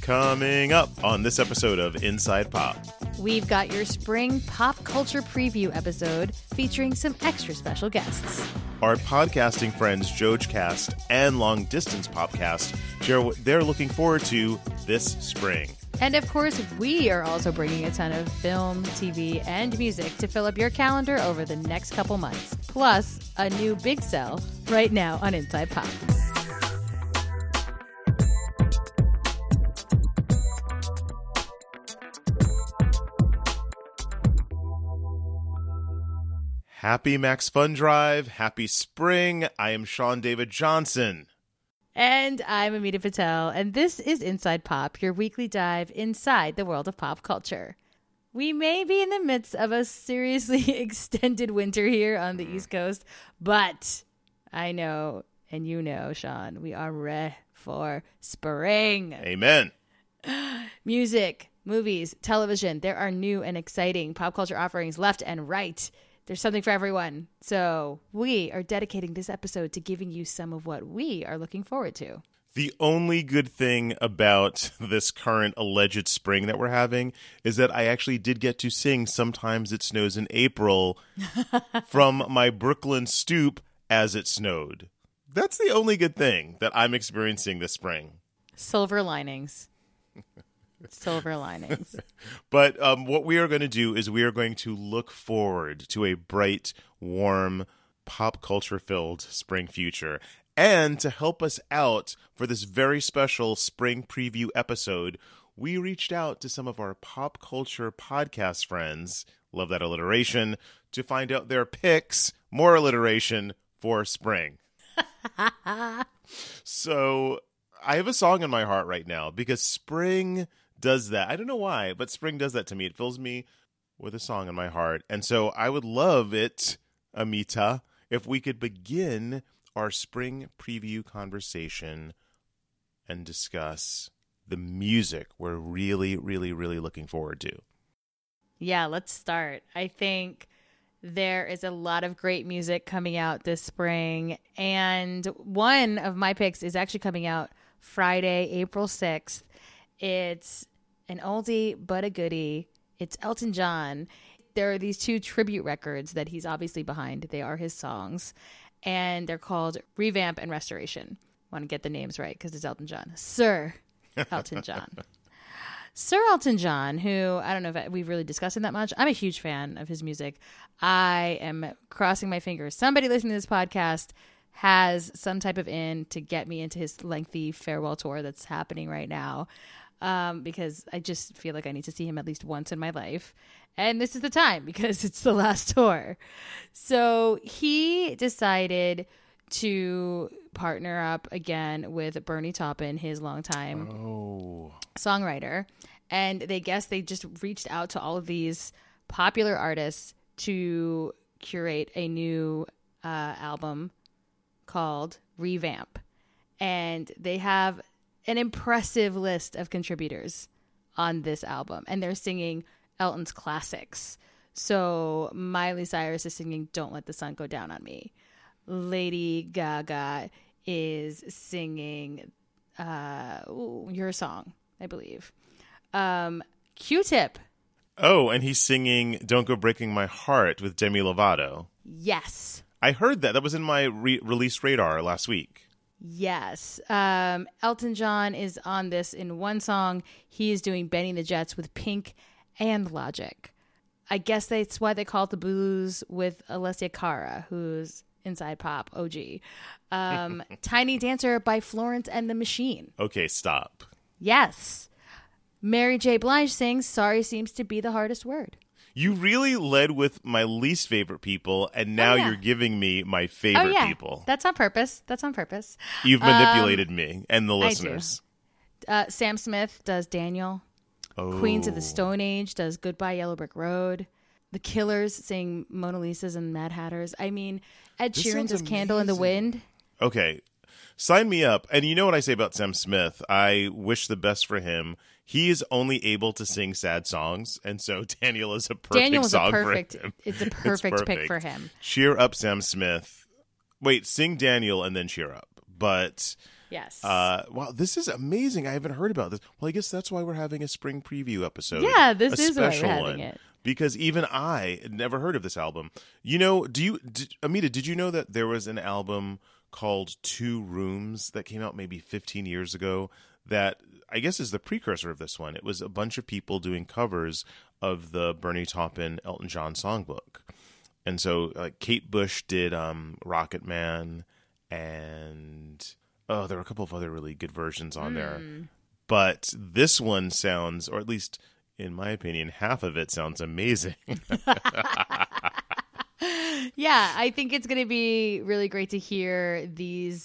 Coming up on this episode of Inside Pop. We've got your spring pop culture preview episode featuring some extra special guests. Our podcasting friends JoJcast and Long Distance Popcast share what they're looking forward to this spring. And of course, we are also bringing a ton of film, TV, and music to fill up your calendar over the next couple months. Plus, a new big sell right now on Inside Pop. Happy Max Fun Drive. Happy spring. I am Sean David Johnson. And I'm Amita Patel, and this is Inside Pop, your weekly dive inside the world of pop culture. We may be in the midst of a seriously extended winter here on the East Coast, but I know, and you know, Sean, we are ready for spring. Amen. Music, movies, television, there are new and exciting pop culture offerings left and right. There's something for everyone. So we are dedicating this episode to giving you some of what we are looking forward to. The only good thing about this current alleged spring that we're having is that I actually did get to sing Sometimes It Snows in April from my Brooklyn stoop as it snowed. That's the only good thing that I'm experiencing this spring. Silver linings. Silver linings. But what we are going to do is we are going to look forward to a bright, warm, pop culture-filled spring future. And to help us out for this very special spring preview episode, we reached out to some of our pop culture podcast friends, love that alliteration, to find out their picks, more alliteration, for spring. So I have a song in my heart right now because spring does that. I don't know why, but spring does that to me. It fills me with a song in my heart. And so I would love it, Amita, if we could begin our spring preview conversation and discuss the music we're really, really, really looking forward to. Yeah, let's start. I think there is a lot of great music coming out this spring. And one of my picks is actually coming out Friday, April 6th. It's an oldie but a goodie. It's Elton John. There are these two tribute records that he's obviously behind. They are his songs, and they're called Revamp and Restoration. Want to get the names right because it's Elton John. Sir Elton John. Sir Elton John, who I don't know if we've really discussed him that much. I'm a huge fan of his music. I am crossing my fingers. Somebody listening to this podcast has some type of in to get me into his lengthy farewell tour that's happening right now. Because I just feel like I need to see him at least once in my life. And this is the time because it's the last tour. So he decided to partner up again with Bernie Taupin, his longtime songwriter. And they just reached out to all of these popular artists to curate a new album called Revamp. And they have an impressive list of contributors on this album, and they're singing Elton's classics. So Miley Cyrus is singing Don't Let the Sun Go Down on Me. Lady Gaga is singing Your Song, I believe. Q-Tip. Oh, and he's singing Don't Go Breaking My Heart with Demi Lovato. Yes. I heard that. That was in my release radar last week. Yes. Elton John is on this in one song. He is doing Benny the Jets with Pink and Logic. I guess that's why they call it the blues with Alessia Cara, who's Inside Pop OG. Tiny Dancer by Florence and the Machine. Okay, stop. Yes. Mary J. Blige sings Sorry Seems to Be the Hardest Word. You really led with my least favorite people, and now you're giving me my favorite people. That's on purpose. You've manipulated me and the listeners. Sam Smith does Daniel. Oh. Queens of the Stone Age does Goodbye Yellow Brick Road. The Killers sing Mona Lisa's and Mad Hatters. I mean, Ed Sheeran does Candle in the Wind. Okay. Sign me up. And you know what I say about Sam Smith? I wish the best for him. He is only able to sing sad songs, and so Daniel is a perfect song for him. It's a perfect pick for him. Cheer up, Sam Smith. Wait, sing Daniel and then cheer up. But Yes. Wow, this is amazing. I haven't heard about this. Well, I guess that's why we're having a spring preview episode. Yeah, this a is why we're special having one, it. because even I had never heard of this album. Amita, did you know that there was an album called Two Rooms that came out maybe 15 years ago that I guess is the precursor of this one? It was a bunch of people doing covers of the Bernie Taupin Elton John songbook. And so Kate Bush did Rocket Man, and there were a couple of other really good versions on there. But this one sounds, or at least in my opinion, half of it sounds amazing. Yeah, I think it's going to be really great to hear these,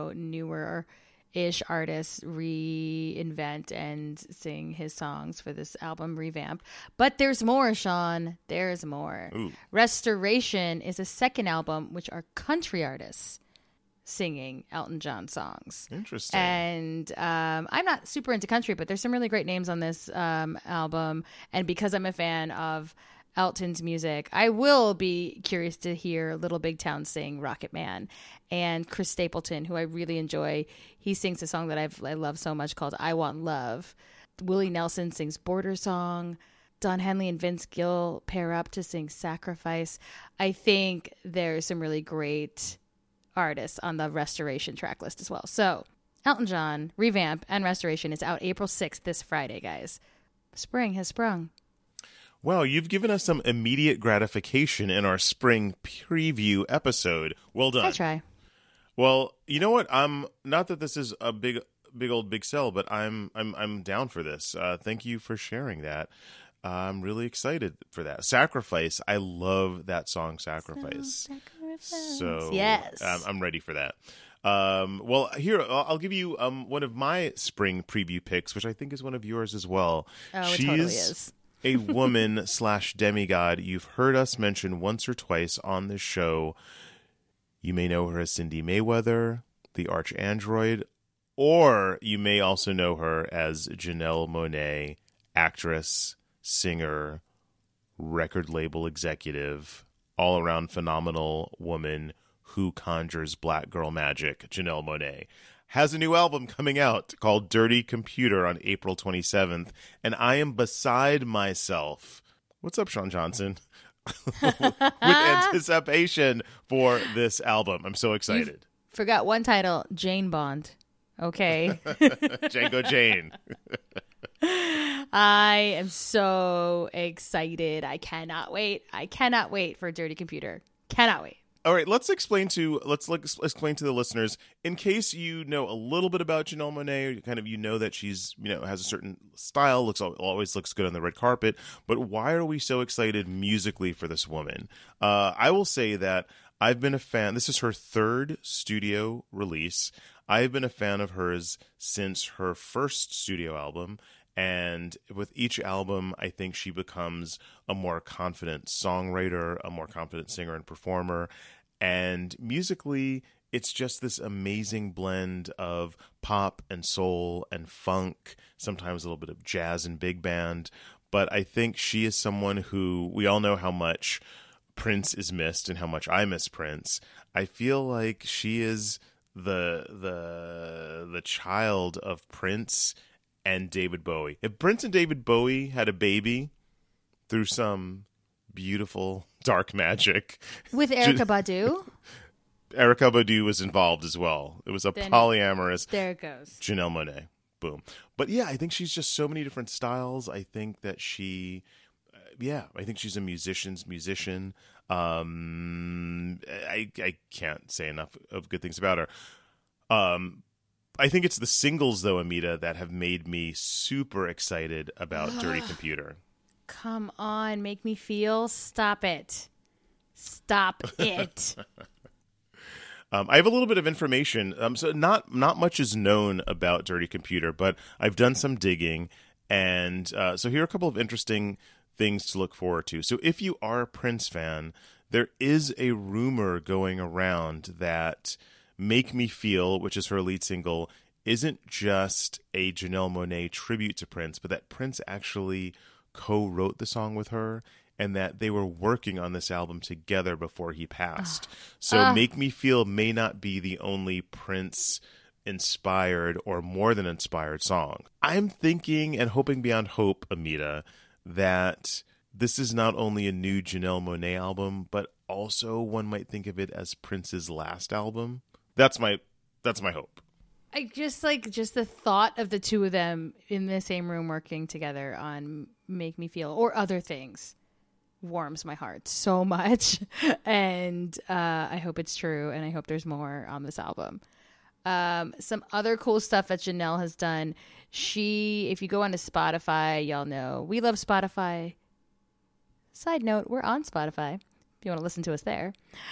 newer-ish artists reinvent and sing his songs for this album revamp. But there's more, Sean. There's more. Ooh. Restoration is a second album, which are country artists singing Elton John songs. Interesting. And I'm not super into country, but there's some really great names on this album. And because I'm a fan of Elton's music, I will be curious to hear Little Big Town sing Rocket Man. And Chris Stapleton, who I really enjoy, he sings a song that I love so much called I Want Love. Willie Nelson sings Border Song. Don Henley and Vince Gill pair up to sing Sacrifice. I think there's some really great artists on the Restoration track list as well. So Elton John, Revamp, and Restoration is out April 6th this Friday, guys. Spring has sprung. Well, you've given us some immediate gratification in our spring preview episode. Well done. I try. Well, you know what? I'm not that this is a big sell, but I'm down for this. Thank you for sharing that. I'm really excited for that. Sacrifice. I love that song, Sacrifice. So yes, I'm ready for that. Well, here I'll give you one of my spring preview picks, which I think is one of yours as well. Oh, it totally is. A woman / demigod you've heard us mention once or twice on this show. You may know her as Cindy Mayweather, the Arch Android, or you may also know her as Janelle Monáe, actress, singer, record label executive, all-around phenomenal woman who conjures black girl magic. Janelle Monáe has a new album coming out called Dirty Computer on April 27th, and I am beside myself. What's up, Sean Johnson? With anticipation for this album. I'm so excited. You forgot one title, Jane Bond. Okay. Django Jane. I am so excited. I cannot wait. I cannot wait for Dirty Computer. Cannot wait. All right, let's explain to the listeners, in case you know a little bit about Janelle Monáe, kind of you know that she's has a certain style, always looks good on the red carpet. But why are we so excited musically for this woman? I will say that I've been a fan. This is her third studio release. I've been a fan of hers since her first studio album. And with each album, I think she becomes a more confident songwriter, a more confident singer and performer. And musically, it's just this amazing blend of pop and soul and funk, sometimes a little bit of jazz and big band. But I think she is someone who, we all know how much Prince is missed and how much I miss Prince. I feel like she is the child of Prince and David Bowie. If Prince and David Bowie had a baby through some beautiful dark magic with Erykah Badu, Erykah Badu was involved as well. It was a polyamorous. There it goes. Janelle Monáe. Boom. But yeah, I think she's just so many different styles. I think that I think she's a musician's musician. I can't say enough of good things about her. I think it's the singles, though, Amita, that have made me super excited about Dirty Computer. Come on, make me feel. Stop it. Stop it. I have a little bit of information. So not much is known about Dirty Computer, but I've done some digging. And so here are a couple of interesting things to look forward to. So if you are a Prince fan, there is a rumor going around that Make Me Feel, which is her lead single, isn't just a Janelle Monáe tribute to Prince, but that Prince actually co-wrote the song with her and that they were working on this album together before he passed. So Make Me Feel may not be the only Prince inspired or more than inspired song. I'm thinking and hoping beyond hope, Amita, that this is not only a new Janelle Monáe album, but also one might think of it as Prince's last album. That's my hope. I just the thought of the two of them in the same room working together on Make Me Feel or other things warms my heart so much. And I hope it's true, and I hope there's more on this album. Some other cool stuff that Janelle has done. If you go onto Spotify, y'all know we love Spotify. Side note, we're on Spotify if you want to listen to us there.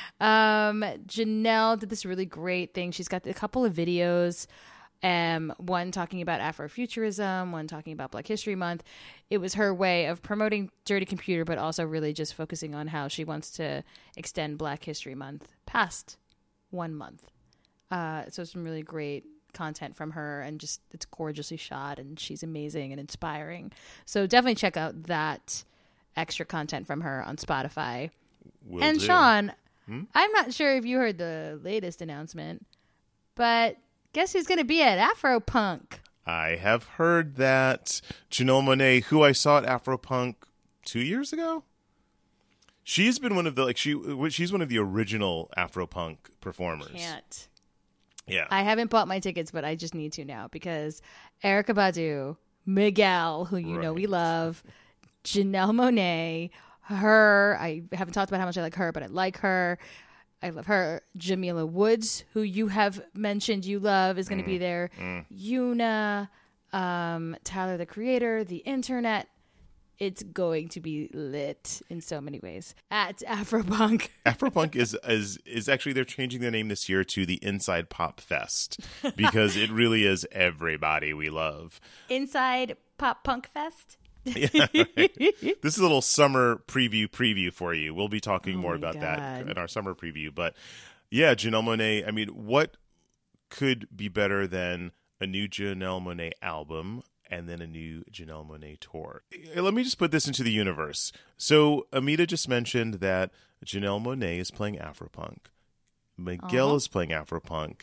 Janelle did this really great thing. She's got a couple of videos, one talking about Afrofuturism, one talking about Black History Month. It was her way of promoting Dirty Computer, but also really just focusing on how she wants to extend Black History Month past 1 month. So some really great content from her, and just it's gorgeously shot, and she's amazing and inspiring. So definitely check out that extra content from her on Spotify. Will do. Sean, I'm not sure if you heard the latest announcement, but guess who's going to be at Afropunk? I have heard that Janelle Monáe, who I saw at Afropunk 2 years ago, she's been one of the she's one of the original Afropunk performers. Can't. Yeah. I haven't bought my tickets, but I just need to now because Erykah Badu, Miguel, who you know we love, Janelle Monáe, her. I haven't talked about how much I like her, but I like her. I love her. Jamila Woods, who you have mentioned you love, is going to be there. Yuna, Tyler, the Creator, the Internet. It's going to be lit in so many ways at Afropunk. Afropunk is actually, they're changing their name this year to the Inside Pop Fest because it really is everybody we love. Inside Pop Punk Fest? Yeah, right. This is a little summer preview for you. We'll be talking more about that in our summer preview. But yeah, Janelle Monáe, I mean, what could be better than a new Janelle Monáe album and then a new Janelle Monáe tour? Let me just put this into the universe. So Amita just mentioned that Janelle Monáe is playing Afropunk. Miguel is playing Afropunk.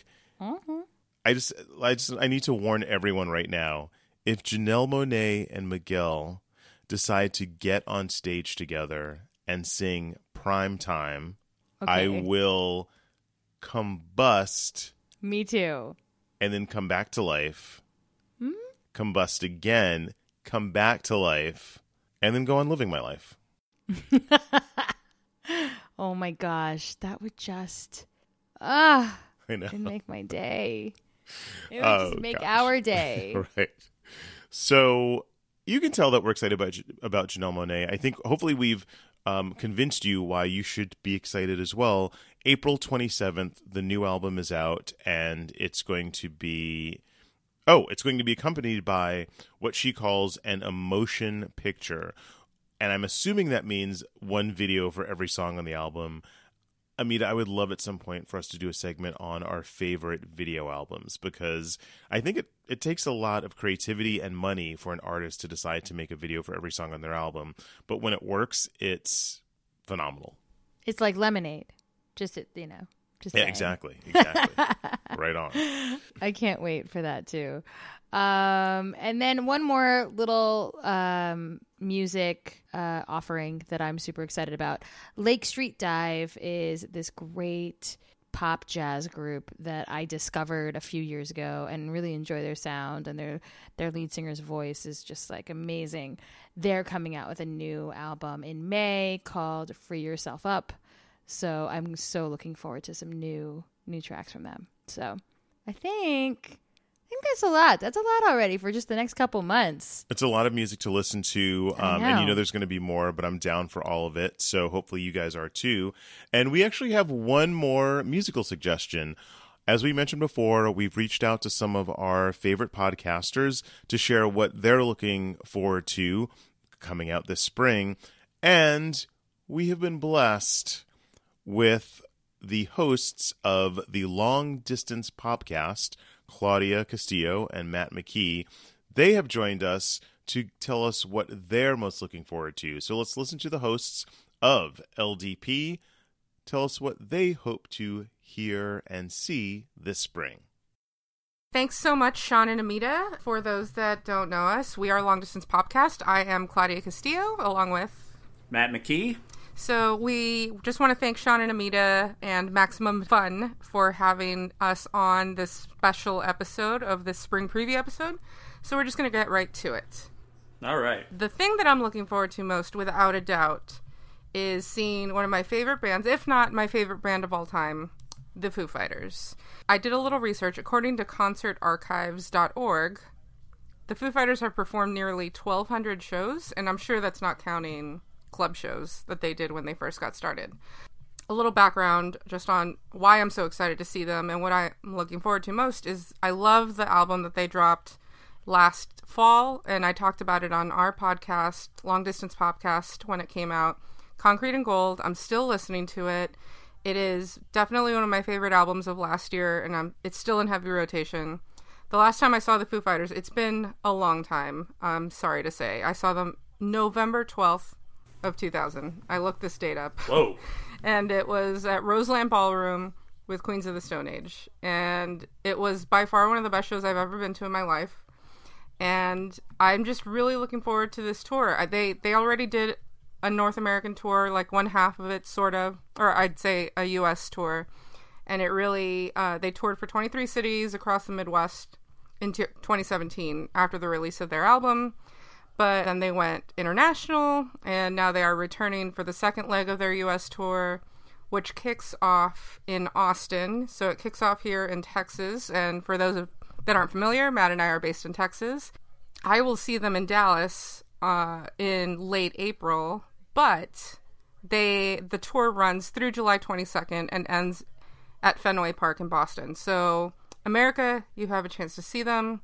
I need to warn everyone right now. If Janelle Monáe and Miguel decide to get on stage together and sing Prime Time, I will combust. Me too. And then come back to life. Combust again, come back to life, and then go on living my life. Oh my gosh, that would just I know. it'd make my day. It would just make our day. Right. So you can tell that we're excited about Janelle Monáe. I think hopefully we've convinced you why you should be excited as well. April 27th, the new album is out, and it's going to be accompanied by what she calls an emotion picture. And I'm assuming that means one video for every song on the album. Amita, I would love at some point for us to do a segment on our favorite video albums, because I think it takes a lot of creativity and money for an artist to decide to make a video for every song on their album. But when it works, it's phenomenal. It's like Lemonade. Just yeah, saying. exactly. Right on. I can't wait for that too. And then one more little music offering that I'm super excited about. Lake Street Dive is this great pop jazz group that I discovered a few years ago and really enjoy their sound, and their lead singer's voice is just like amazing. They're coming out with a new album in May called Free Yourself Up. So I'm so looking forward to some new tracks from them. So I think that's a lot. That's a lot already for just the next couple months. It's a lot of music to listen to. And there's going to be more, but I'm down for all of it. So hopefully you guys are too. And we actually have one more musical suggestion. As we mentioned before, we've reached out to some of our favorite podcasters to share what they're looking forward to coming out this spring. And we have been blessed with the hosts of the Long Distance Podcast, Claudia Castillo and Matt McKee. They have joined us to tell us what they're most looking forward to. So let's listen to the hosts of LDP tell us what they hope to hear and see this spring. Thanks so much, Sean and Amita. For those that don't know us, we are Long Distance Popcast. I am Claudia Castillo, along with Matt McKee. So we just want to thank Sean and Amita and Maximum Fun for having us on this special episode of this spring preview episode. So we're just going to get right to it. All right. The thing that I'm looking forward to most, without a doubt, is seeing one of my favorite bands, if not my favorite band of all time, the Foo Fighters. I did a little research. According to concertarchives.org, the Foo Fighters have performed nearly 1,200 shows, and I'm sure that's not counting club shows that they did when they first got started. A little background just on why I'm so excited to see them and what I'm looking forward to most is I love the album that they dropped last fall, and I talked about it on our podcast, Long Distance Popcast, when it came out, Concrete and Gold. I'm still listening to it. It is definitely one of my favorite albums of last year, and it's still in heavy rotation. The last time I saw the Foo Fighters, it's been a long time, I'm sorry to say. I saw them November 12th of 2000. I looked this date up. Whoa. And it was at Roseland Ballroom with Queens of the Stone Age. And it was by far one of the best shows I've ever been to in my life. And I'm just really looking forward to this tour. They already did a North American tour, like one half of it, sort of, or I'd say a U.S. tour. And it really, they toured for 23 cities across the Midwest in 2017 after the release of their album. But then they went international, and now they are returning for the second leg of their U.S. tour, which kicks off in Austin. So it kicks off here in Texas. And for those that aren't familiar, Matt and I are based in Texas. I will see them in Dallas in late April, but the tour runs through July 22nd and ends at Fenway Park in Boston. So America, you have a chance to see them.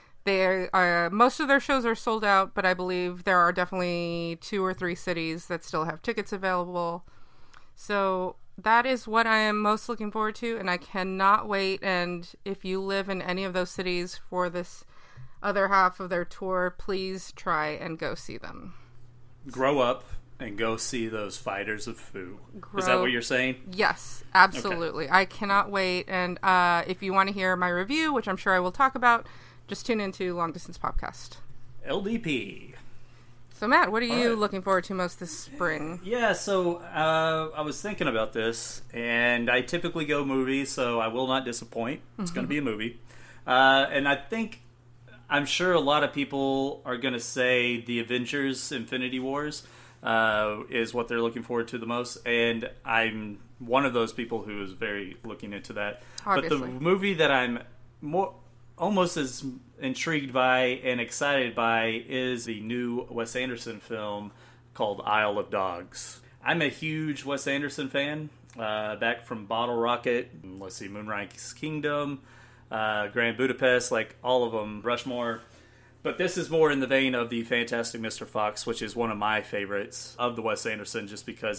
Most of their shows are sold out, but I believe there are definitely 2 or 3 cities that still have tickets available. So that is what I am most looking forward to, and I cannot wait. And if you live in any of those cities for this other half of their tour, please try and go see them. Grow up and go see those Fighters of Foo. Is that what you're saying? Yes, absolutely. Okay. I cannot wait. And if you want to hear my review, which I'm sure I will talk about, just tune into Long Distance Popcast. LDP. So, Matt, what are you looking forward to most this spring? Yeah, so I was thinking about this, and I typically go movies, so I will not disappoint. It's going to be a movie. And I'm sure a lot of people are going to say the Avengers Infinity Wars is what they're looking forward to the most, and I'm one of those people who is very looking into that. Obviously. But the movie that I'm almost as intrigued by and excited by is the new Wes Anderson film called Isle of Dogs. I'm a huge Wes Anderson fan, back from Bottle Rocket, Moonrise Kingdom, Grand Budapest, like all of them, Rushmore. But this is more in the vein of the Fantastic Mr. Fox, which is one of my favorites of the Wes Anderson, just because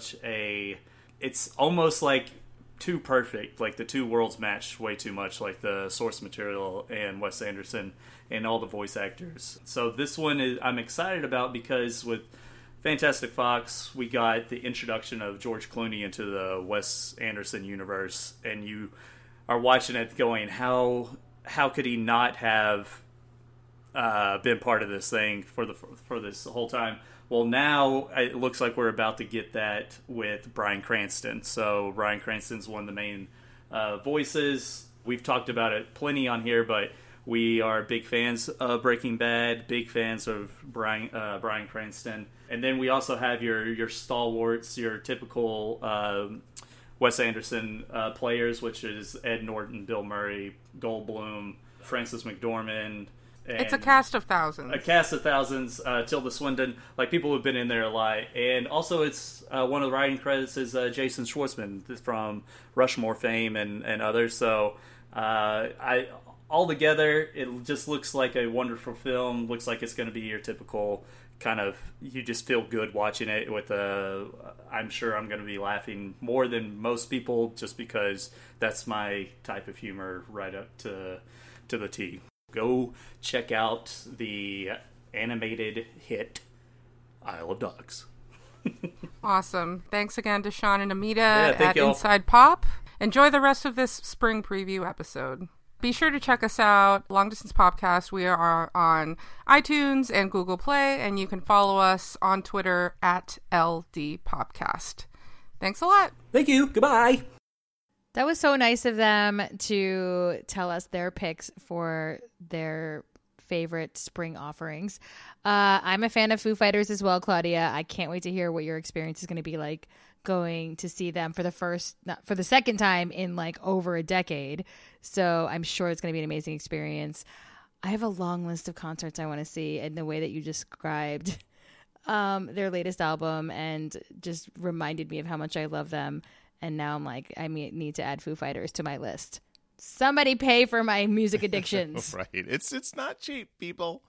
it's almost like too perfect, like the two worlds match way too much, like the source material and Wes Anderson and all the voice actors. So this one I'm excited about because with Fantastic Fox, we got the introduction of George Clooney into the Wes Anderson universe, and you are watching it going, how could he not have been part of this thing for this whole time? Well, now it looks like we're about to get that with Bryan Cranston. So Bryan Cranston's one of the main voices. We've talked about it plenty on here, but we are big fans of Breaking Bad, big fans of Bryan Cranston. And then we also have your stalwarts, your typical Wes Anderson players, which is Ed Norton, Bill Murray, Goldblum, Frances McDormand. It's a cast of thousands. A cast of thousands. Tilda Swinton, like people who've been in there a lot. And also it's one of the writing credits is Jason Schwartzman from Rushmore fame and others. So altogether, it just looks like a wonderful film. Looks like it's going to be your typical kind of, you just feel good watching it with I'm sure I'm going to be laughing more than most people just because that's my type of humor right up to the T. Go check out the animated hit Isle of Dogs. Awesome. Thanks again to Sean and Amita at y'all. Inside Pop. Enjoy the rest of this spring preview episode. Be sure to check us out, Long Distance Podcast. We are on iTunes and Google Play, and you can follow us on Twitter at LD Podcast. Thanks a lot. Thank you. Goodbye. That was so nice of them to tell us their picks for their favorite spring offerings. I'm a fan of Foo Fighters as well, Claudia. I can't wait to hear what your experience is going to be like going to see them for the second time in like over a decade. So I'm sure it's going to be an amazing experience. I have a long list of concerts I want to see, and the way that you described their latest album and just reminded me of how much I love them. And now I'm like, I need to add Foo Fighters to my list. Somebody pay for my music addictions. Right. It's not cheap, people.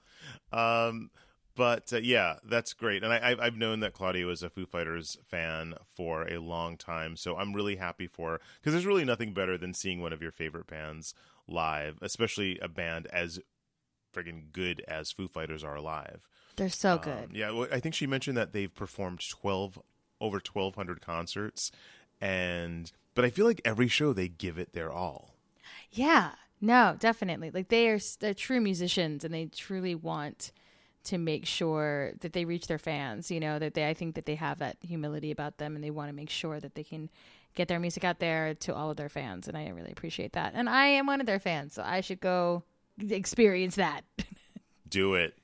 But yeah, that's great. And I've known that Claudia was a Foo Fighters fan for a long time. So I'm really happy for her, because there's really nothing better than seeing one of your favorite bands live, especially a band as friggin' good as Foo Fighters are live. They're so good. Yeah, well, I think she mentioned that they've performed over 1,200 concerts. But I feel like every show they give it their all. Yeah. No, definitely. Like they're true musicians, and they truly want to make sure that they reach their fans, I think that they have that humility about them, and they want to make sure that they can get their music out there to all of their fans. And I really appreciate that. And I am one of their fans, so I should go experience that. Do it.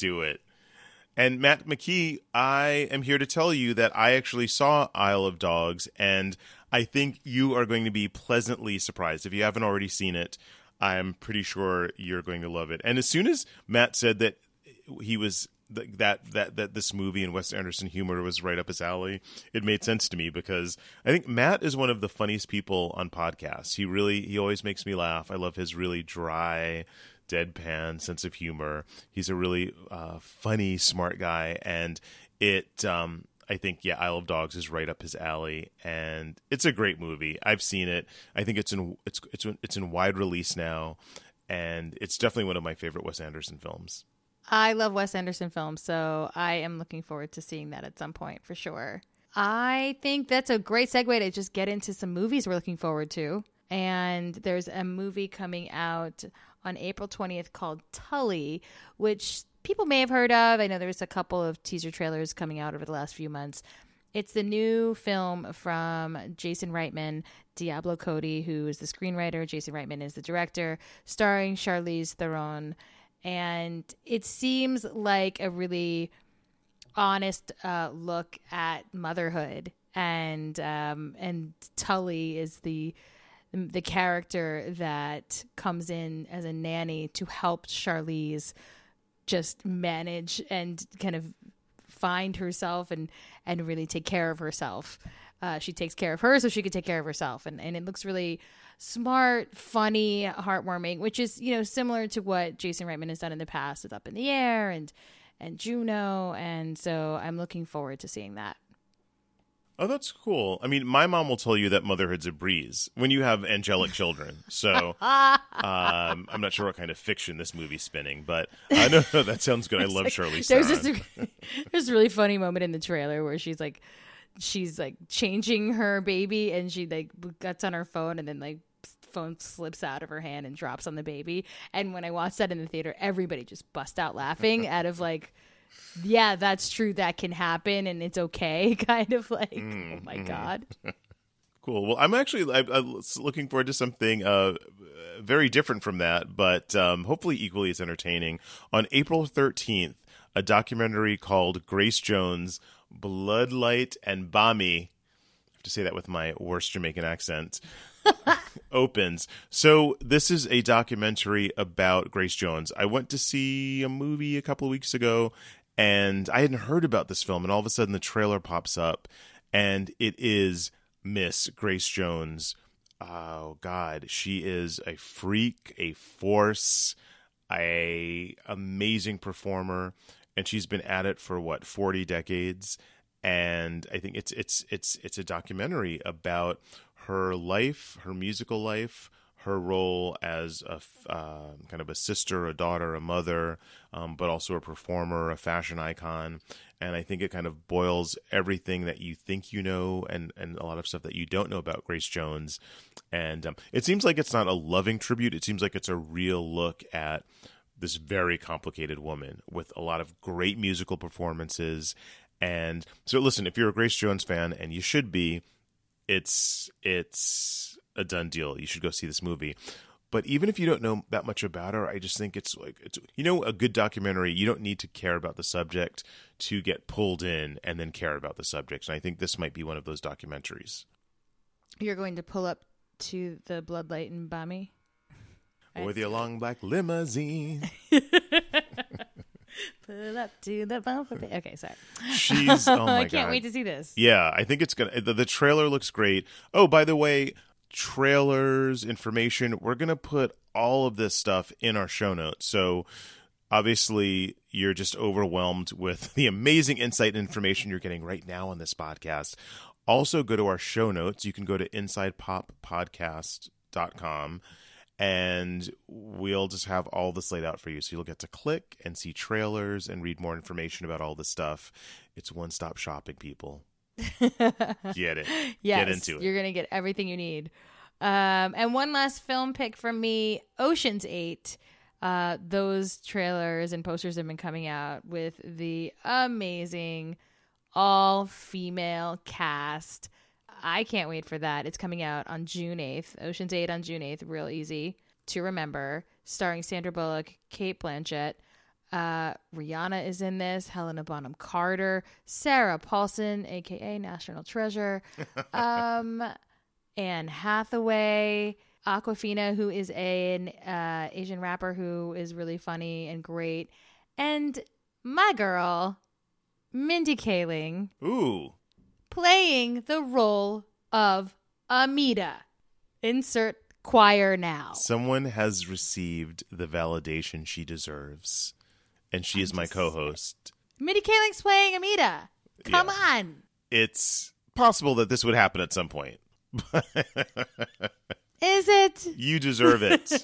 And Matt McKee, I am here to tell you that I actually saw Isle of Dogs, and I think you are going to be pleasantly surprised. If you haven't already seen it, I'm pretty sure you're going to love it. And as soon as Matt said that he was that this movie and Wes Anderson humor was right up his alley, it made sense to me, because I think Matt is one of the funniest people on podcasts. He always makes me laugh. I love his really dry, deadpan sense of humor. He's a really funny, smart guy, and I think Isle of Dogs is right up his alley, and it's a great movie. I've seen it. I think it's in wide release now, and it's definitely one of my favorite Wes Anderson films. I love Wes Anderson films, so I am looking forward to seeing that at some point for sure. I think that's a great segue to just get into some movies we're looking forward to. And there's a movie coming out on April 20th called Tully, which people may have heard of. I know there's a couple of teaser trailers coming out over the last few months. It's the new film from Jason Reitman, Diablo Cody, who is the screenwriter. Jason Reitman is the director, starring Charlize Theron. And it seems like a really honest look at motherhood. And Tully is the character that comes in as a nanny to help Charlize just manage and kind of find herself and really take care of herself. She takes care of her so she could take care of herself. And it looks really smart, funny, heartwarming, which is, similar to what Jason Reitman has done in the past with Up in the Air and Juno. And so I'm looking forward to seeing that. Oh, that's cool. I mean, my mom will tell you that motherhood's a breeze when you have angelic children. So I'm not sure what kind of fiction this movie's spinning, but no, that sounds good. I love Charlize Theron. There's a really funny moment in the trailer where she's changing her baby, and she gets on her phone, and then phone slips out of her hand and drops on the baby. And when I watched that in the theater, everybody just bust out laughing out of yeah, that's true. That can happen, and it's okay. Kind of oh my God. Cool. Well, I'm looking forward to something very different from that, but hopefully equally as entertaining. On April 13th, a documentary called Grace Jones, Bloodlight and Bami, I have to say that with my worst Jamaican accent, opens. So this is a documentary about Grace Jones. I went to see a movie a couple of weeks ago, and I hadn't heard about this film, and all of a sudden the trailer pops up, and it is Miss Grace Jones. Oh, God. She is a freak, a force, a amazing performer, and she's been at it for, 40 decades? And I think it's a documentary about her life, her musical life, her role as kind of a sister, a daughter, a mother, but also a performer, a fashion icon. And I think it kind of boils everything that you think you know and a lot of stuff that you don't know about Grace Jones. And it seems like it's not a loving tribute. It seems like it's a real look at this very complicated woman with a lot of great musical performances. And so listen, if you're a Grace Jones fan, and you should be, it's a done deal. You should go see this movie. But even if you don't know that much about her, I just think it's a good documentary. You don't need to care about the subject to get pulled in and then care about the subject. And I think this might be one of those documentaries. You're going to pull up to the Bloodlight and Bami? With your long black limousine. Pull up to the bumper. Okay, sorry. She's, oh my God. I can't wait to see this. Yeah, I think it's going to, the trailer looks great. Oh, by the way, trailers, information, we're going to put all of this stuff in our show notes. So obviously you're just overwhelmed with the amazing insight and information you're getting right now on this podcast. Also go to our show notes. You can go to InsidePopPodcast.com and we'll just have all this laid out for you. So you'll get to click and see trailers and read more information about all this stuff. It's one-stop shopping, people. Get it. Yes, get into it. You're going to get everything you need. And one last film pick from me, Ocean's 8. Those trailers and posters have been coming out with the amazing all-female cast. I can't wait for that. It's coming out on June 8th. Ocean's 8 on June 8th. Real easy to remember. Starring Sandra Bullock, Cate Blanchett. Rihanna is in this. Helena Bonham Carter. Sarah Paulson, a.k.a. National Treasure. Anne Hathaway. Aquafina, who is an Asian rapper who is really funny and great. And my girl, Mindy Kaling. Ooh. Playing the role of Amita. Insert choir now. Someone has received the validation she deserves, and she is my co-host. Mindy Kaling's playing Amita. Come on. It's possible that this would happen at some point. Is it? You deserve it.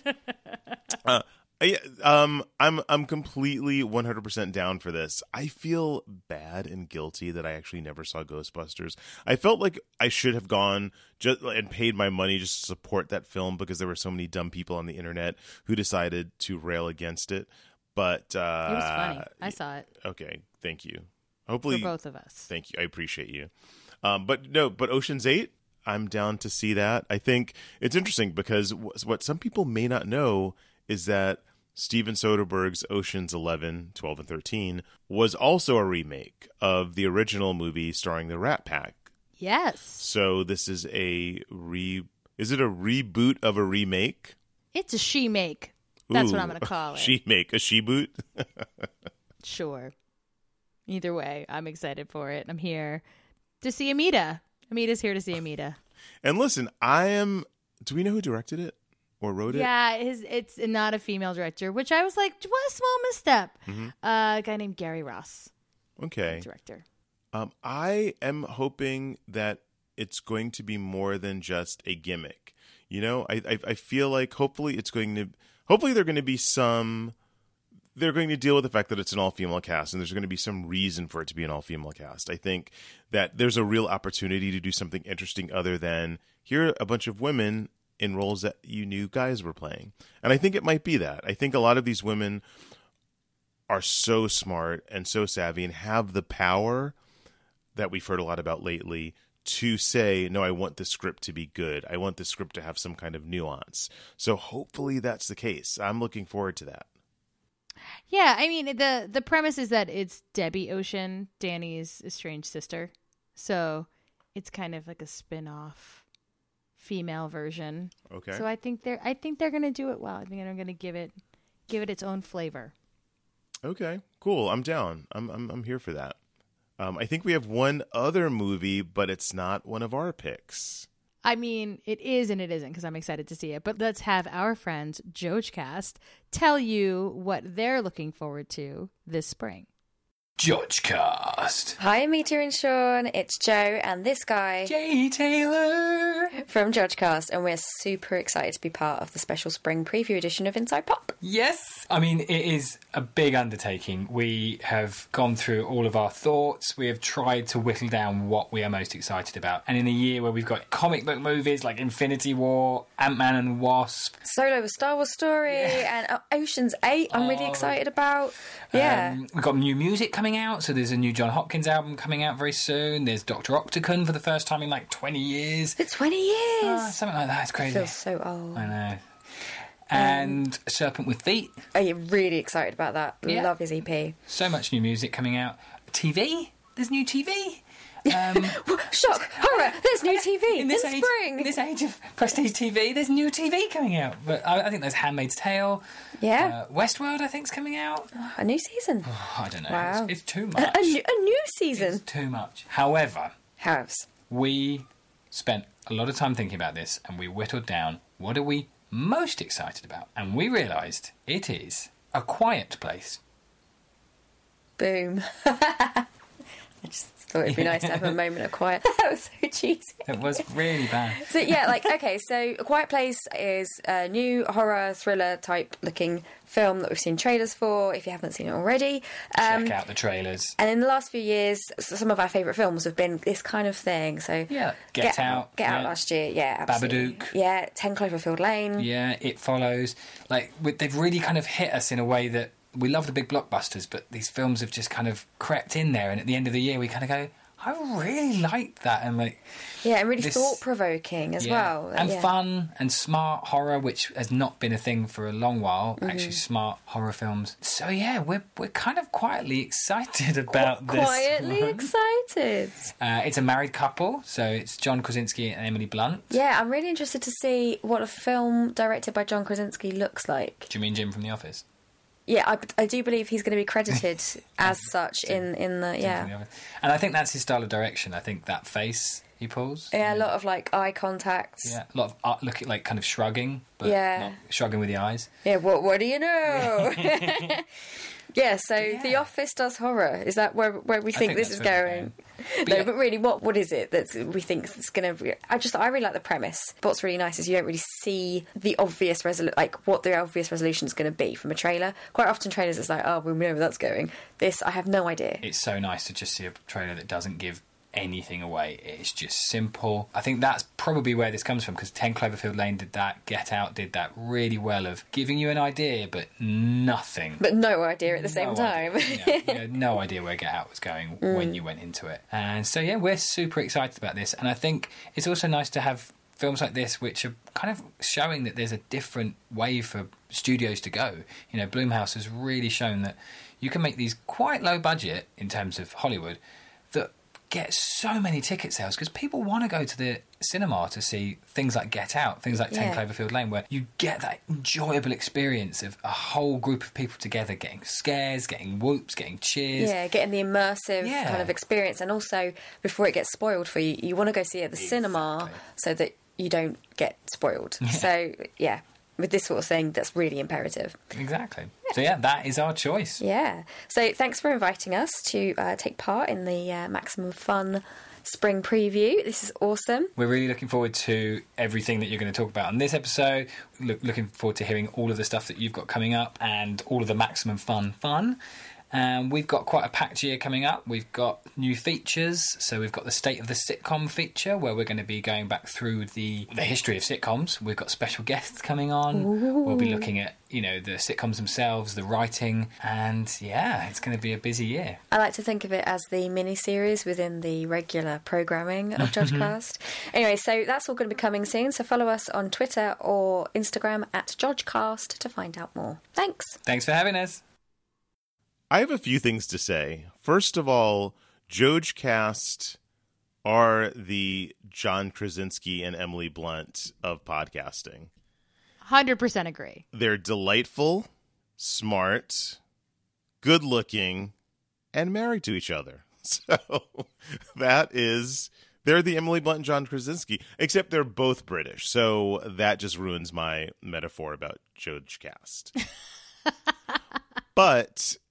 I'm completely 100% down for this. I feel bad and guilty that I actually never saw Ghostbusters. I felt like I should have gone and paid my money just to support that film because there were so many dumb people on the internet who decided to rail against it. But it was funny. I saw it. Okay, thank you. Hopefully, for both of us. Thank you. I appreciate you. But Ocean's 8, I'm down to see that. I think it's interesting because what some people may not know is that Steven Soderbergh's Ocean's 11, 12, and 13 was also a remake of the original movie starring the Rat Pack. Yes. So this is is it a reboot of a remake? It's a she-make. That's what I'm going to call it. She-make, a she-boot? Sure. Either way, I'm excited for it. I'm here to see Amita. Amita's here to see Amita. And listen, do we know who directed it? Or wrote it? Yeah, it's not a female director, which I was like, what a small misstep. Mm-hmm. A guy named Gary Ross. Okay. Director. I am hoping that it's going to be more than just a gimmick. You know, I feel like hopefully they're going to deal with the fact that it's an all-female cast, and there's going to be some reason for it to be an all-female cast. I think that there's a real opportunity to do something interesting other than here are a bunch of women in roles that you knew guys were playing. And I think it might be that. I think a lot of these women are so smart and so savvy and have the power that we've heard a lot about lately to say, no, I want the script to be good. I want the script to have some kind of nuance. So hopefully that's the case. I'm looking forward to that. Yeah, I mean, the premise is that it's Debbie Ocean, Danny's estranged sister. So it's kind of like a spin-off female version. Okay. So I think they're going to do it well. I think they're going to give it its own flavor. Okay, cool. I'm down. I'm here for that. I think we have one other movie, but it's not one of our picks. I mean, it is and it isn't because I'm excited to see it. But let's have our friends, Jojcast, tell you what they're looking forward to this spring. Judgecast. Hi, Amita and Sean. It's Joe and this guy Jay Taylor. from Judgecast, and we're super excited to be part of the special spring preview edition of Inside Pop. Yes. I mean, it is a big undertaking. We have gone through all of our thoughts. We have tried to whittle down what we are most excited about. And in a year where we've got comic book movies like Infinity War, Ant-Man and Wasp, Solo, a Star Wars story, and Ocean's 8 I'm really excited about. Yeah. we've got new music coming out. So there's a new John Hopkins album coming out very soon. There's Dr. Octocon for the first time in like 20 years. For 20 years. Something like that. It's crazy. Feels so old. I know. And Serpent with Feet. Are you really excited about that? Yeah. Love his EP. So much new music coming out. TV? There's new TV. Shock! Horror! There's new TV in age, spring! in this age of prestige TV, there's new TV coming out. But I think there's Handmaid's Tale. Yeah. Westworld, I think, is coming out. A new season. I don't know. Wow. It's too much. A new season. It's too much. However, House. we spent a lot of time thinking about this and we whittled down what are we most excited about. And we realised it is A Quiet Place. Boom. I just thought it'd be nice to have a moment of quiet. That was so cheesy. It was really bad. So yeah, okay, so A Quiet Place is a new horror thriller type looking film that we've seen trailers for, if you haven't seen it already. Check out the trailers. And in the last few years, some of our favourite films have been this kind of thing. So Yeah. Get Out. Get Out Yeah. last year, yeah, absolutely. Babadook. Yeah, 10 Cloverfield Lane. Yeah, It Follows. They've really kind of hit us in a way that we love the big blockbusters, but these films have just kind of crept in there. And at the end of the year, we kind of go, I really liked that. And Yeah, and really this- thought-provoking as well. And yeah. fun and smart horror, which has not been a thing for a long while. Mm-hmm. Actually, smart horror films. So yeah, we're kind of quietly excited about this. Quietly one. excited. It's a married couple, so it's John Krasinski and Emily Blunt. Yeah, I'm really interested to see what a film directed by John Krasinski looks like. Do you mean Jim from The Office? Yeah, I do believe he's going to be credited as such in the Jim from The yeah. Office. And I think that's his style of direction. I think that face he pulls. Yeah, a lot of like eye contact. Yeah, a lot of look at kind of shrugging, but Yeah. not shrugging with the eyes. Yeah, what do you know? Yeah, so The Office does horror. Is that where we think this is that's where it's going? But No, yeah. but really, what is it that we think is going to? I really like the premise. But what's really nice is you don't really see the obvious what the obvious resolution is going to be from a trailer. Quite often, trailers it's like, oh, we know where that's going. This, I have no idea. It's so nice to just see a trailer that doesn't give anything away. It's just simple. I think that's probably where this comes from, because 10 Cloverfield Lane did that, Get Out did that really well, of giving you an idea but nothing. But no idea at the same No time. idea. Yeah, you had no idea where Get Out was going when you went into it. And so yeah, we're super excited about this, and I think it's also nice to have films like this which are kind of showing that there's a different way for studios to go. You know, Blumhouse has really shown that you can make these quite low budget in terms of Hollywood that get so many ticket sales, because people want to go to the cinema to see things like Get Out, things like 10 Yeah. Cloverfield Lane, where you get that enjoyable experience of a whole group of people together getting scares, getting whoops, getting cheers. Yeah, getting the immersive Yeah. kind of experience, and also before it gets spoiled for you, you want to go see it at the cinema so that you don't get spoiled. So yeah, with this sort of thing, that's really imperative. Exactly. So yeah, that is our choice. Yeah. So thanks for inviting us to take part in the Maximum Fun spring preview. This is awesome. We're really looking forward to everything that you're going to talk about on this episode. Looking forward to hearing all of the stuff that you've got coming up and all of the Maximum Fun. We've got quite a packed year coming up. We've got new features. So we've got the State of the Sitcom feature, where we're going to be going back through the history of sitcoms. We've got special guests coming on. Ooh. We'll be looking at, the sitcoms themselves, the writing, and yeah, it's going to be a busy year. I like to think of it as the mini-series within the regular programming of Judgecast. Anyway, so that's all going to be coming soon. So follow us on Twitter or Instagram at Judgecast to find out more. Thanks. Thanks for having us. I have a few things to say. First of all, Jodgecast are the John Krasinski and Emily Blunt of podcasting. 100% agree. They're delightful, smart, good-looking, and married to each other. So they're the Emily Blunt and John Krasinski, except they're both British. So that just ruins my metaphor about Jodgecast. But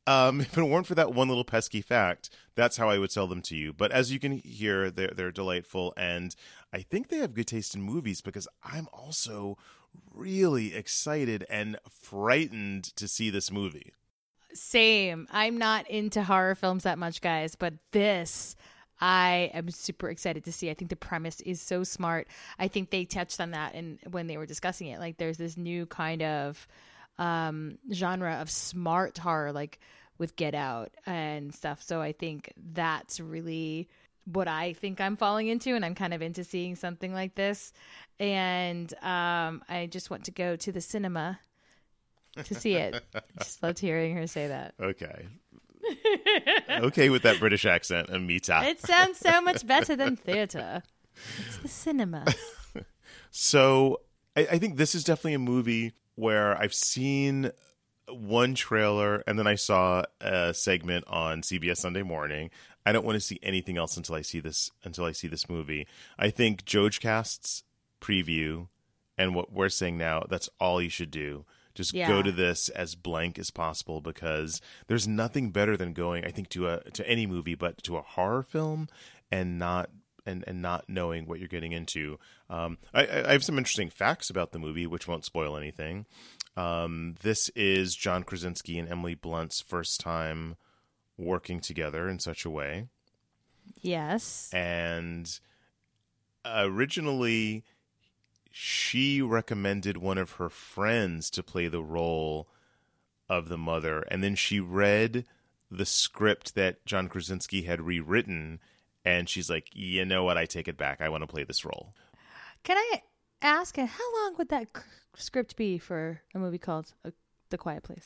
If it weren't for that one little pesky fact, that's how I would sell them to you. But as you can hear, they're delightful, and I think they have good taste in movies because I'm also really excited and frightened to see this movie. Same. I'm not into horror films that much, guys, but this I am super excited to see. I think the premise is so smart. I think they touched on that when they were discussing it. Like, there's this new kind of genre of smart horror, like with Get Out and stuff. So I think that's really what I think I'm falling into, and I'm kind of into seeing something like this. And I just want to go to the cinema to see it. Just loved hearing her say that. Okay. Okay with that British accent, Amita. It sounds so much better than theater. It's the cinema. So I think this is definitely a movie where I've seen one trailer and then I saw a segment on CBS Sunday Morning. I don't want to see anything else until I see this movie. I think JoJoCast's preview and what we're saying now, that's all you should do. Just go to this as blank as possible, because there's nothing better than going, I think, to any movie, but to a horror film and not knowing what you're getting into. I have some interesting facts about the movie, which won't spoil anything. This is John Krasinski and Emily Blunt's first time working together in such a way. Yes. And originally, she recommended one of her friends to play the role of the mother, and then she read the script that John Krasinski had rewritten, and she's like, you know what, I take it back. I want to play this role. Can I ask, how long would that script be for a movie called The Quiet Place?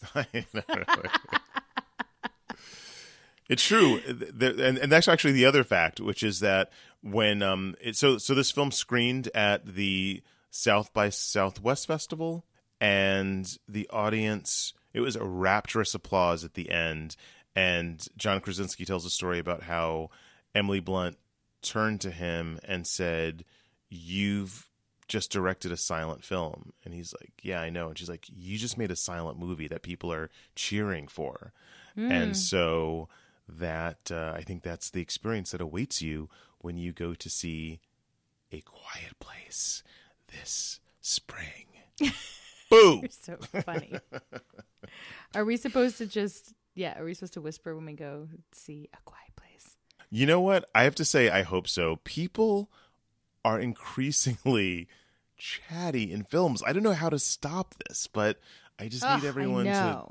It's true. And that's actually the other fact, which is that when so this film screened at the South by Southwest Festival, and the audience, it was a rapturous applause at the end. And John Krasinski tells a story about how Emily Blunt turned to him and said, "You've just directed a silent film." And he's like, "Yeah, I know." And she's like, "You just made a silent movie that people are cheering for." And so that I think that's the experience that awaits you when you go to see A Quiet Place this spring. Boo! You're so funny. Are we supposed to whisper when we go see A Quiet Place? You know what? I have to say, I hope so. People are increasingly chatty in films. I don't know how to stop this, but I just need everyone to...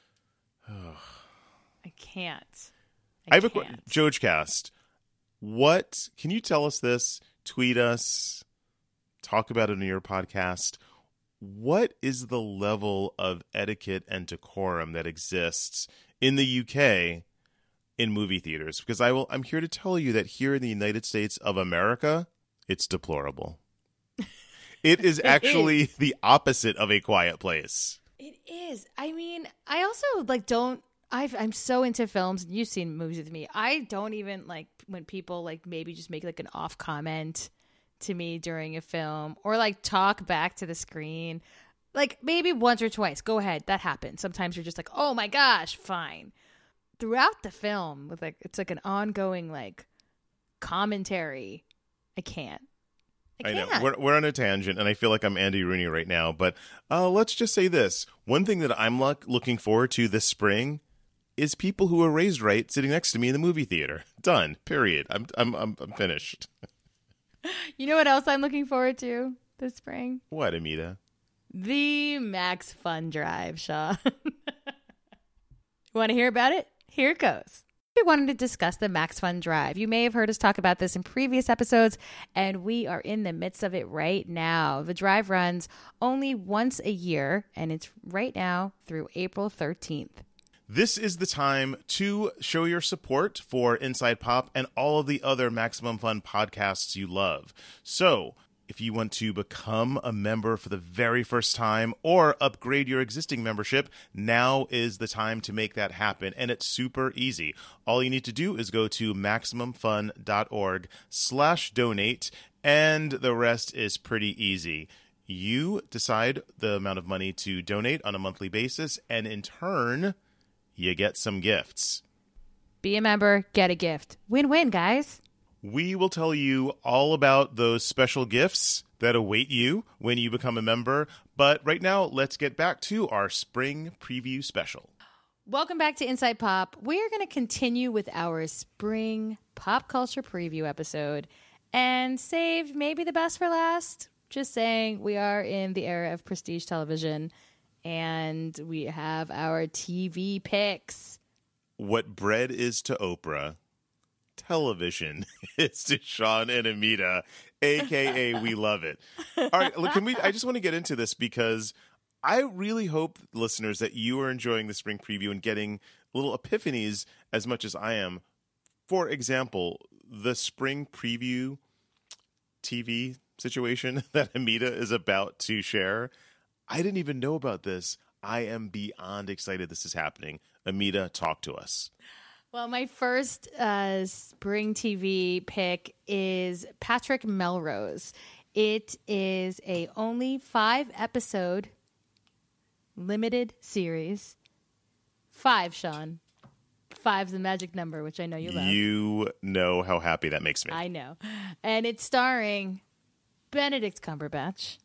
I can't. I have a JoJoCast. What can you tell us this? Tweet us. Talk about it in your podcast. What is the level of etiquette and decorum that exists in the UK in movie theaters? Because I'm here to tell you that here in the United States of America, it's deplorable. It is actually the opposite of A Quiet Place. It is. I mean, I also don't. I'm so into films, and you've seen movies with me. I don't even like when people maybe just make an off comment to me during a film, or talk back to the screen, maybe once or twice. Go ahead, that happens. Sometimes you're just like, oh my gosh, fine. Throughout the film, with it's an ongoing commentary. I can't. I know. We're on a tangent, and I feel like I'm Andy Rooney right now. But let's just say this: one thing that I'm looking forward to this spring is people who are raised right sitting next to me in the movie theater. Done. Period. I'm finished. You know what else I'm looking forward to this spring? What, Amita? The Max Fun Drive, Sean. Want to hear about it? Here it goes. We wanted to discuss the Max Fun Drive. You may have heard us talk about this in previous episodes, and we are in the midst of it right now. The drive runs only once a year, and it's right now through April 13th. This is the time to show your support for Inside Pop and all of the other Maximum Fun podcasts you love. So, if you want to become a member for the very first time or upgrade your existing membership, now is the time to make that happen. And it's super easy. All you need to do is go to MaximumFun.org/donate, and the rest is pretty easy. You decide the amount of money to donate on a monthly basis, and in turn, you get some gifts. Be a member, get a gift. Win-win, guys. We will tell you all about those special gifts that await you when you become a member. But right now, let's get back to our spring preview special. Welcome back to Inside Pop. We're going to continue with our spring pop culture preview episode and save maybe the best for last. Just saying, we are in the era of prestige television and we have our TV picks. What bread is to Oprah, television is to Sean and Amita, a.k.a. We Love It. All right, look, I just want to get into this because I really hope, listeners, that you are enjoying the spring preview and getting little epiphanies as much as I am. For example, the spring preview TV situation that Amita is about to share. I didn't even know about this. I am beyond excited this is happening. Amita, talk to us. Well, my first spring TV pick is Patrick Melrose. It is a only 5-episode limited series. 5, Sean. 5's the magic number, which I know you love. You know how happy that makes me. I know. And it's starring Benedict Cumberbatch.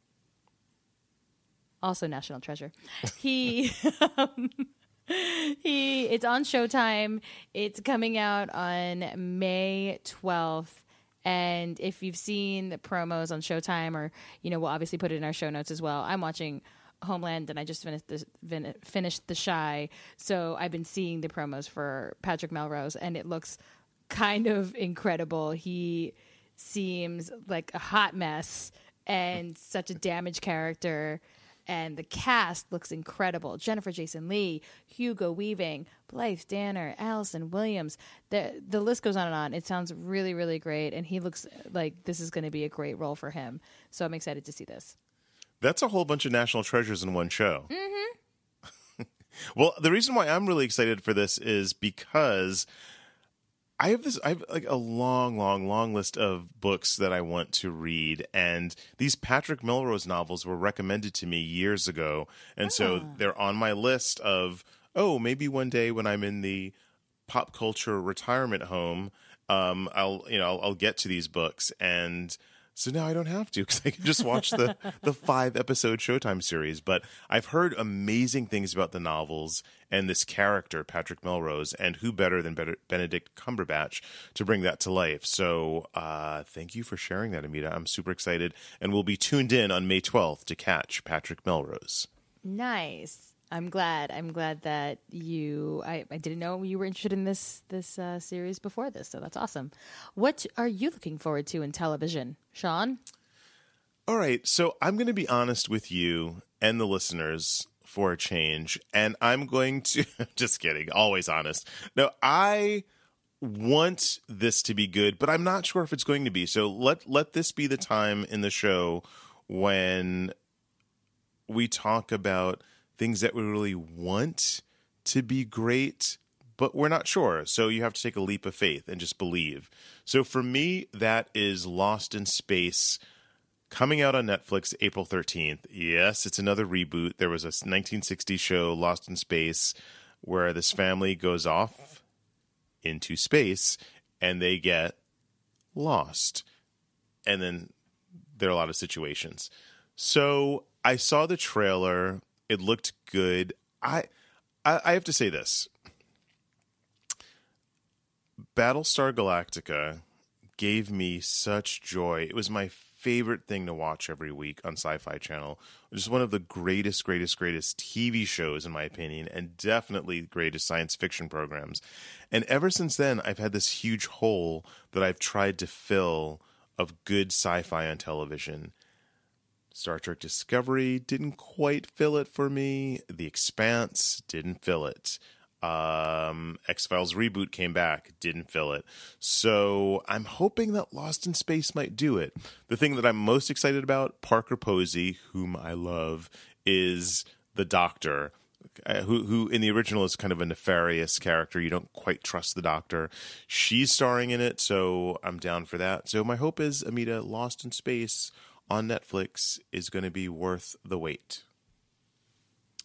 Also National Treasure. It's on Showtime. It's coming out on May 12th. And if you've seen the promos on Showtime, or, we'll obviously put it in our show notes as well. I'm watching Homeland, and I just finished The Chi. So I've been seeing the promos for Patrick Melrose, and it looks kind of incredible. He seems like a hot mess and such a damaged character. And the cast looks incredible. Jennifer Jason Leigh, Hugo Weaving, Blythe Danner, Allison Williams. The list goes on and on. It sounds really, really great. And he looks like this is going to be a great role for him. So I'm excited to see this. That's a whole bunch of national treasures in one show. Mm-hmm. Well, the reason why I'm really excited for this is because I have like a long list of books that I want to read, and these Patrick Melrose novels were recommended to me years ago, and so they're on my list of, maybe one day when I'm in the pop culture retirement home, I'll get to these books, and so now I don't have to because I can just watch the 5-episode Showtime series. But I've heard amazing things about the novels and this character, Patrick Melrose, and who better than Benedict Cumberbatch to bring that to life. So thank you for sharing that, Amita. I'm super excited, and we'll be tuned in on May 12th to catch Patrick Melrose. Nice. I'm glad that I didn't know you were interested in this series before this, so that's awesome. What are you looking forward to in television, Sean? All right, so I'm going to be honest with you and the listeners for a change, and I'm going to just kidding, always honest. No, I want this to be good, but I'm not sure if it's going to be. So let this be the time in the show when we talk about things that we really want to be great, but we're not sure. So you have to take a leap of faith and just believe. So for me, that is Lost in Space, coming out on Netflix April 13th. Yes, it's another reboot. There was a 1960s show, Lost in Space, where this family goes off into space and they get lost. And then there are a lot of situations. So I saw the trailer. It looked good. I have to say this. Battlestar Galactica gave me such joy. It was my favorite thing to watch every week on Sci-Fi Channel. It was one of the greatest TV shows, in my opinion, and definitely the greatest science fiction programs. And ever since then, I've had this huge hole that I've tried to fill of good sci-fi on television. Star Trek Discovery didn't quite fill it for me. The Expanse didn't fill it. X-Files reboot came back, didn't fill it. So I'm hoping that Lost in Space might do it. The thing that I'm most excited about, Parker Posey, whom I love, is the Doctor, who in the original is kind of a nefarious character. You don't quite trust the Doctor. She's starring in it, so I'm down for that. So my hope is, Amita, Lost in Space on Netflix is going to be worth the wait.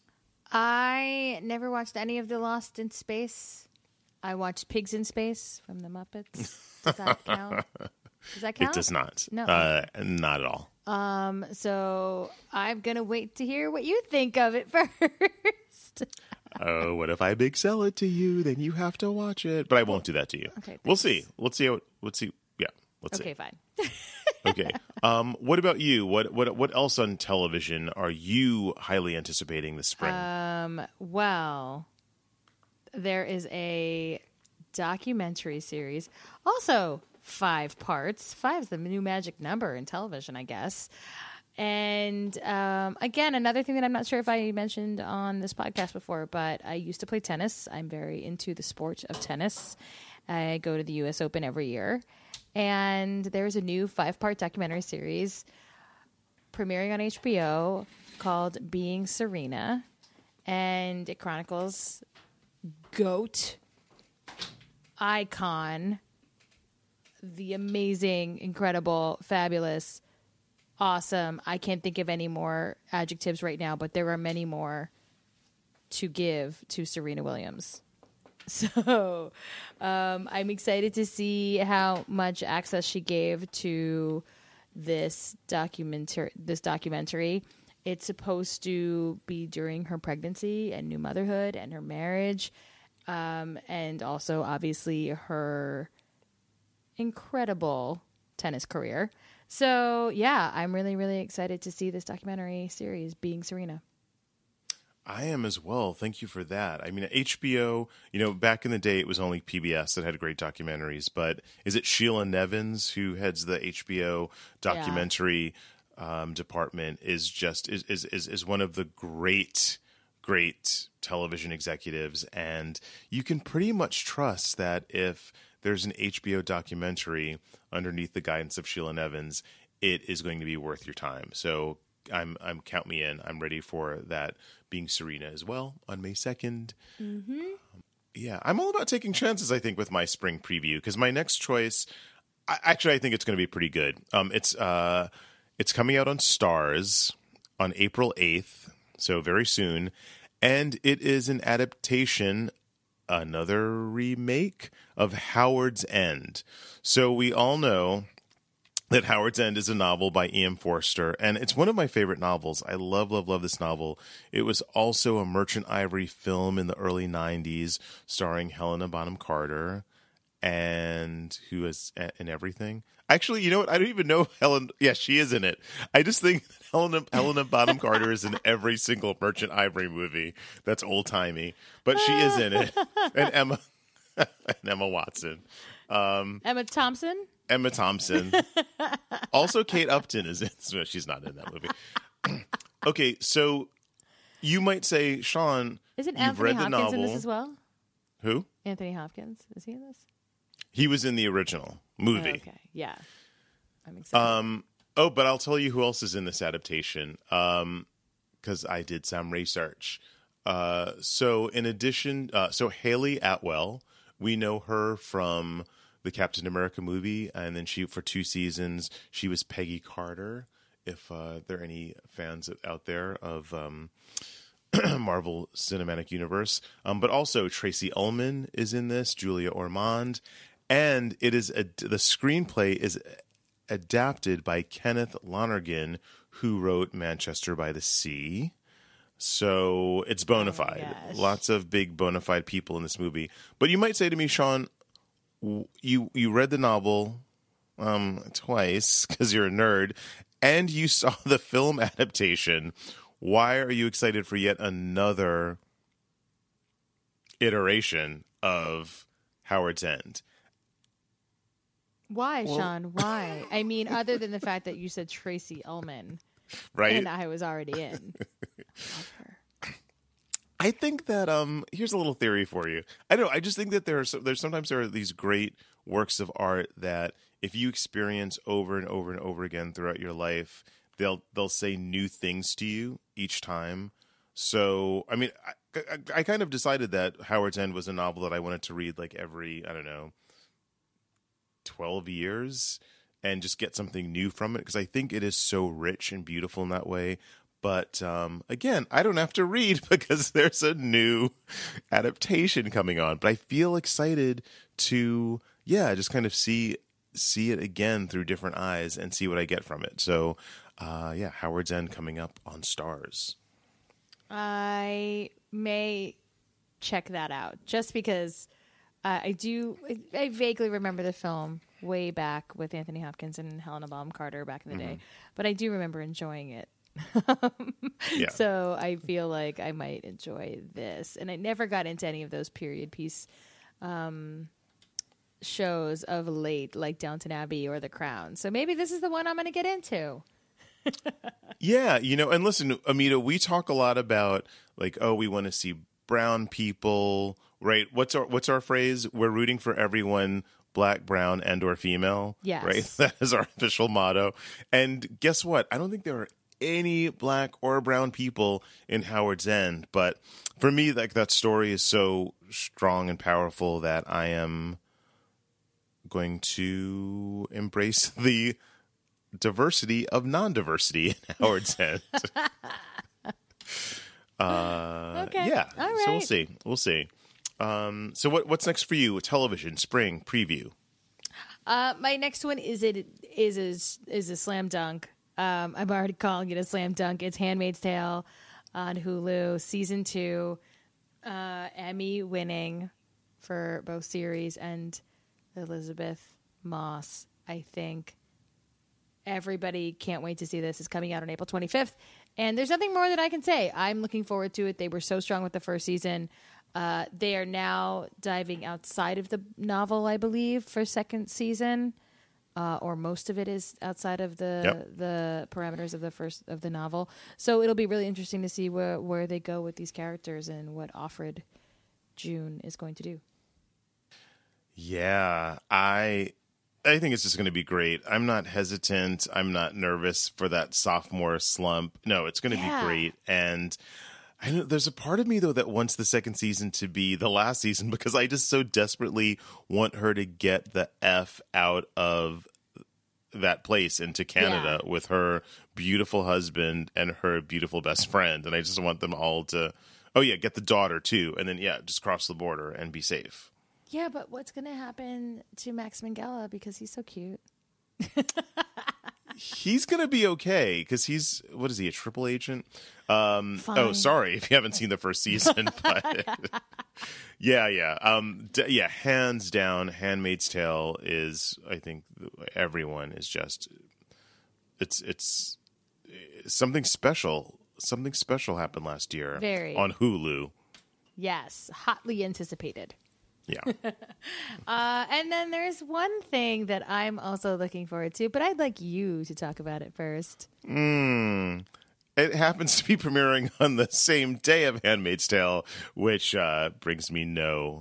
I never watched any of the Lost in Space. I watched Pigs in Space from the Muppets. Does that count? Does that count? It does not. No. Not at all. So I'm gonna wait to hear what you think of it first. Oh, what if I big sell it to you? Then you have to watch it. But I won't do that to you. Okay, we'll thanks. see. Let's see. Let's see. Yeah, let's Okay, see. fine. Okay. What about you? What else on television are you highly anticipating this spring? Well, there is a documentary series, also 5 parts. 5 is the new magic number in television, I guess. And again, another thing that I'm not sure if I mentioned on this podcast before, but I used to play tennis. I'm very into the sport of tennis. I go to the U.S. Open every year. And there's a new 5-part documentary series premiering on HBO called Being Serena. And it chronicles GOAT, icon, the amazing, incredible, fabulous, awesome. I can't think of any more adjectives right now, but there are many more to give to Serena Williams. So I'm excited to see how much access she gave to this documentary. It's supposed to be during her pregnancy and new motherhood and her marriage, and also obviously her incredible tennis career. So yeah, I'm really, really excited to see this documentary series, Being Serena. I am as well. Thank you for that. I mean, HBO, back in the day, it was only PBS that had great documentaries. But is it Sheila Nevins who heads the HBO documentary department? Is one of the great television executives, and you can pretty much trust that if there's an HBO documentary underneath the guidance of Sheila Nevins, it is going to be worth your time. So I'm count me in. I'm ready for that Being Serena as well on May 2nd. Mm-hmm. Yeah, I'm all about taking chances, I think, with my spring preview, because my next choice, I think it's going to be pretty good. It's coming out on Starz on April 8th, so very soon, and it is an adaptation, another remake of Howard's End. So we all know that Howard's End is a novel by E.M. Forster, and it's one of my favorite novels. I love this novel. It was also a Merchant Ivory film in the early 90s starring Helena Bonham Carter, and who is in everything. Actually, you know what? I don't even know Helen. Yeah, she is in it. I just think that Helena Bonham Carter is in every single Merchant Ivory movie that's old-timey, but she is in it. And Emma Watson. Emma Thompson? Emma Thompson. Also, Kate Upton is in. No, she's not in that movie. Okay, so you might say, Sean, Isn't you've Anthony read the Hopkins novel. in this as well? Who? Anthony Hopkins. Is he in this? He was in the original movie. Oh, okay. Yeah. I'm excited. But I'll tell you who else is in this adaptation, because I did some research. So in addition, Haley Atwell, we know her from the Captain America movie, and then for 2 seasons, she was Peggy Carter, if there are any fans out there of Marvel Cinematic Universe. But also Tracy Ullman is in this, Julia Ormond, and it is the screenplay is adapted by Kenneth Lonergan, who wrote Manchester by the Sea. So it's bona fide. gosh. Lots of big bona fide people in this movie. But you might say to me, Sean, you read the novel twice because you're a nerd, and you saw the film adaptation. Why are you excited for yet another iteration of Howard's End? Why, Sean? Why? I mean, other than the fact that you said Tracy Ullman, Right? and I was already in. Love her. I think that here's a little theory for you. I just think that there's sometimes there are these great works of art that if you experience over and over and over again throughout your life, they'll say new things to you each time. So, I mean, I kind of decided that Howard's End was a novel that I wanted to read like every, 12 years and just get something new from it, because I think it is so rich and beautiful in that way. But again, I don't have to read because there's a new adaptation coming on. But I feel excited to, just kind of see it again through different eyes and see what I get from it. So, Howard's End coming up on Starz. I may check that out just because I vaguely remember the film way back with Anthony Hopkins and Helena Bonham Carter back in the day, but I do remember enjoying it. So I feel like I might enjoy this. And I never got into any of those period piece shows of late, like Downton Abbey or The Crown. So maybe this is the one I'm going to get into. Yeah, and listen, Amita, we talk a lot about like, we want to see brown people, right? What's our phrase? We're rooting for everyone, black, brown, and or female. Yes. Right? That is our official motto. And guess what? I don't think there are any black or brown people in Howard's End, but for me, like, that story is so strong and powerful that I am going to embrace the diversity of non-diversity in Howard's End. Okay. Yeah. All right. So we'll see. So what's next for you? Television spring preview. My next one is a slam dunk. I'm already calling it a slam dunk. It's Handmaid's Tale on Hulu, season 2, Emmy winning for both series, and Elizabeth Moss. I think everybody can't wait to see this. It's coming out on April 25th, and there's nothing more that I can say. I'm looking forward to it. They were so strong with the first season. They are now diving outside of the novel, I believe, for second season. Or most of it is outside of the parameters of the novel. So it'll be really interesting to see where they go with these characters and what Offred June is going to do. Yeah, I think it's just going to be great. I'm not hesitant. I'm not nervous for that sophomore slump. No, it's going to be great. And I know there's a part of me, though, that wants the second season to be the last season because I just so desperately want her to get the F out of that place into Canada with her beautiful husband and her beautiful best friend. And I just want them all to, get the daughter, too. And then, just cross the border and be safe. Yeah, but what's going to happen to Max Minghella because he's so cute? He's going to be okay because he's, what is he, a triple agent? Fine. Oh, sorry if you haven't seen the first season. But hands down, Handmaid's Tale is, I think everyone is just, it's something special. Something special happened last year on Hulu. Yes, hotly anticipated. Yeah. And then there's one thing that I'm also looking forward to, but I'd like you to talk about it first. It happens to be premiering on the same day of Handmaid's Tale, which brings me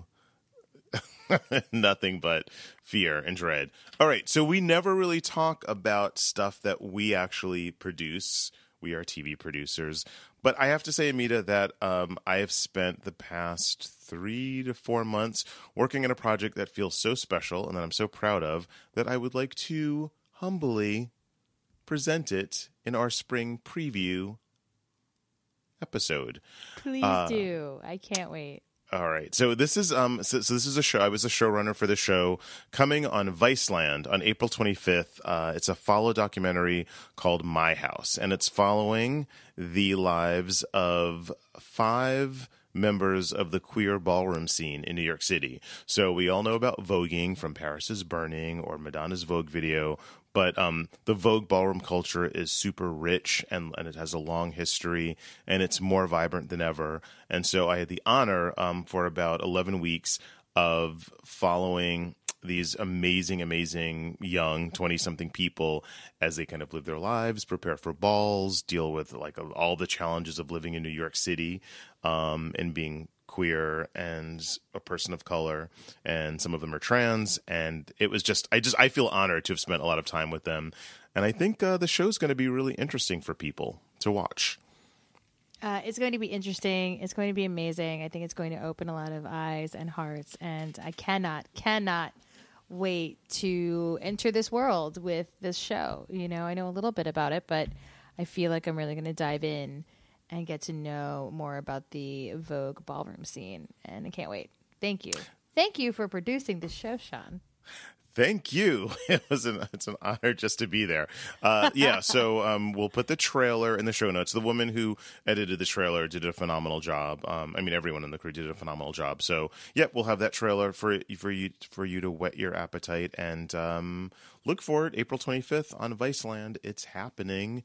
nothing but fear and dread. All right, so we never really talk about stuff that we actually produce. We are TV producers. But I have to say, Amita, that I have spent the past 3 to 4 months working on a project that feels so special and that I'm so proud of that I would like to humbly present it in our spring preview episode. Please do. I can't wait. All right. So this is this is a show. I was a showrunner for the show coming on Viceland on April 25th. It's a follow documentary called My House, and it's following the lives of 5 members of the queer ballroom scene in New York City. So we all know about voguing from Paris is Burning or Madonna's Vogue video, but the Vogue ballroom culture is super rich and it has a long history and it's more vibrant than ever. And so I had the honor for about 11 weeks of following these amazing young 20-something people as they kind of live their lives, prepare for balls, deal with like all the challenges of living in New York City and being queer and a person of color, and some of them are trans. And it was I feel honored to have spent a lot of time with them. And I think the show's going to be really interesting for people to watch. It's going to be interesting. It's going to be amazing. I think it's going to open a lot of eyes and hearts. And I cannot wait to enter this world with this show. You know, I know a little bit about it, but I feel like I'm really going to dive in and get to know more about the Vogue ballroom scene. And I can't wait. Thank you. Thank you for producing this show, Sean. Thank you. It's an honor just to be there. So we'll put the trailer in the show notes. The woman who edited the trailer did a phenomenal job. Everyone in the crew did a phenomenal job. So, we'll have that trailer for you to whet your appetite, and look for it April 25th on Viceland. It's happening.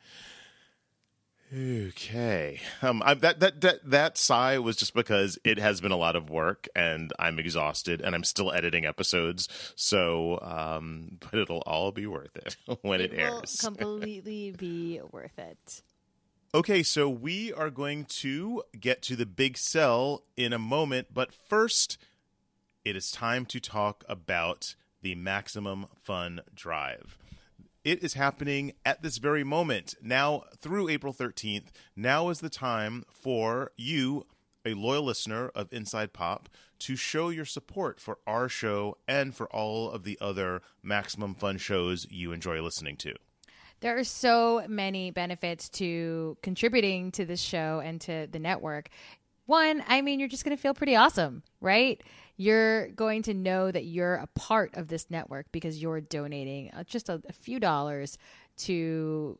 Okay. That sigh was just because it has been a lot of work and I'm exhausted and I'm still editing episodes. So, but it'll all be worth it when it airs. Will completely be worth it. Okay, so we are going to get to the big sell in a moment, but first, it is time to talk about the Maximum Fun Drive. It is happening at this very moment, now through April 13th. Now is the time for you, a loyal listener of Inside Pop, to show your support for our show and for all of the other Maximum Fun shows you enjoy listening to. There are so many benefits to contributing to this show and to the network. One, you're just going to feel pretty awesome, right? You're going to know that you're a part of this network because you're donating just a few dollars to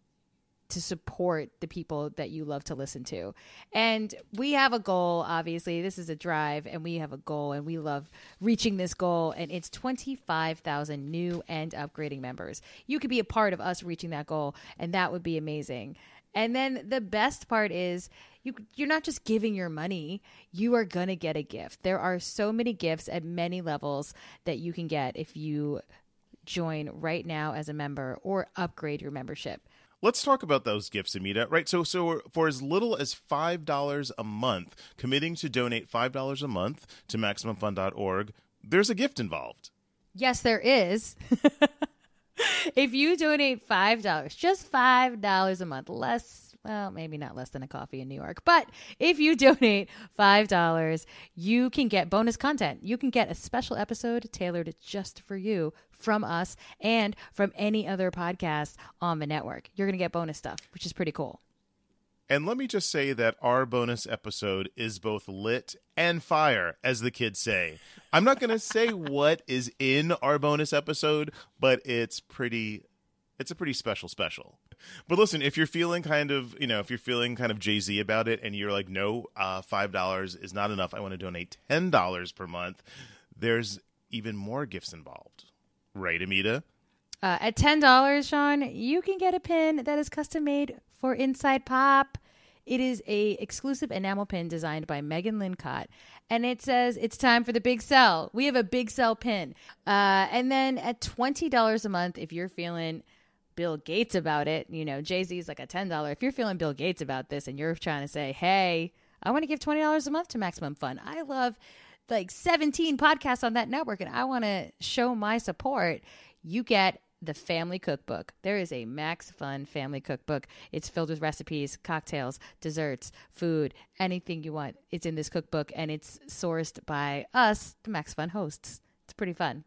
support the people that you love to listen to. And we have a goal, obviously. This is a drive, and we have a goal, and we love reaching this goal, and it's 25,000 new and upgrading members. You could be a part of us reaching that goal, and that would be amazing. And then the best part is you're not just giving your money, you are going to get a gift. There are so many gifts at many levels that you can get if you join right now as a member or upgrade your membership. Let's talk about those gifts, Amita. Right, so for as little as $5 a month, committing to donate $5 a month to MaximumFun.org, there's a gift involved. Yes, there is. If you donate $5, just $5 a month, maybe not less than a coffee in New York, but if you donate $5, you can get bonus content. You can get a special episode tailored just for you from us and from any other podcast on the network. You're going to get bonus stuff, which is pretty cool. And let me just say that our bonus episode is both lit and fire, as the kids say. I'm not going to say what is in our bonus episode, but it's a pretty special. But listen, if you're feeling kind of Jay-Z about it and you're like, no, $5 is not enough, I want to donate $10 per month, there's even more gifts involved. Right, Amita? At $10, Sean, you can get a pin that is custom made for Inside Pop. It is a exclusive enamel pin designed by Megan Lincott, and it says it's time for the big sell. We have a big sell pin. And then at $20 a month, if you're feeling Bill Gates about it, Jay-Z is like a $10. If you're feeling Bill Gates about this and you're trying to say, hey, I want to give $20 a month to Maximum Fun. I love 17 podcasts on that network, and I want to show my support. You get the family cookbook. There is a Max Fun family cookbook. It's filled with recipes, cocktails, desserts, food, anything you want. It's in this cookbook, and it's sourced by us, the Max Fun hosts. It's pretty fun.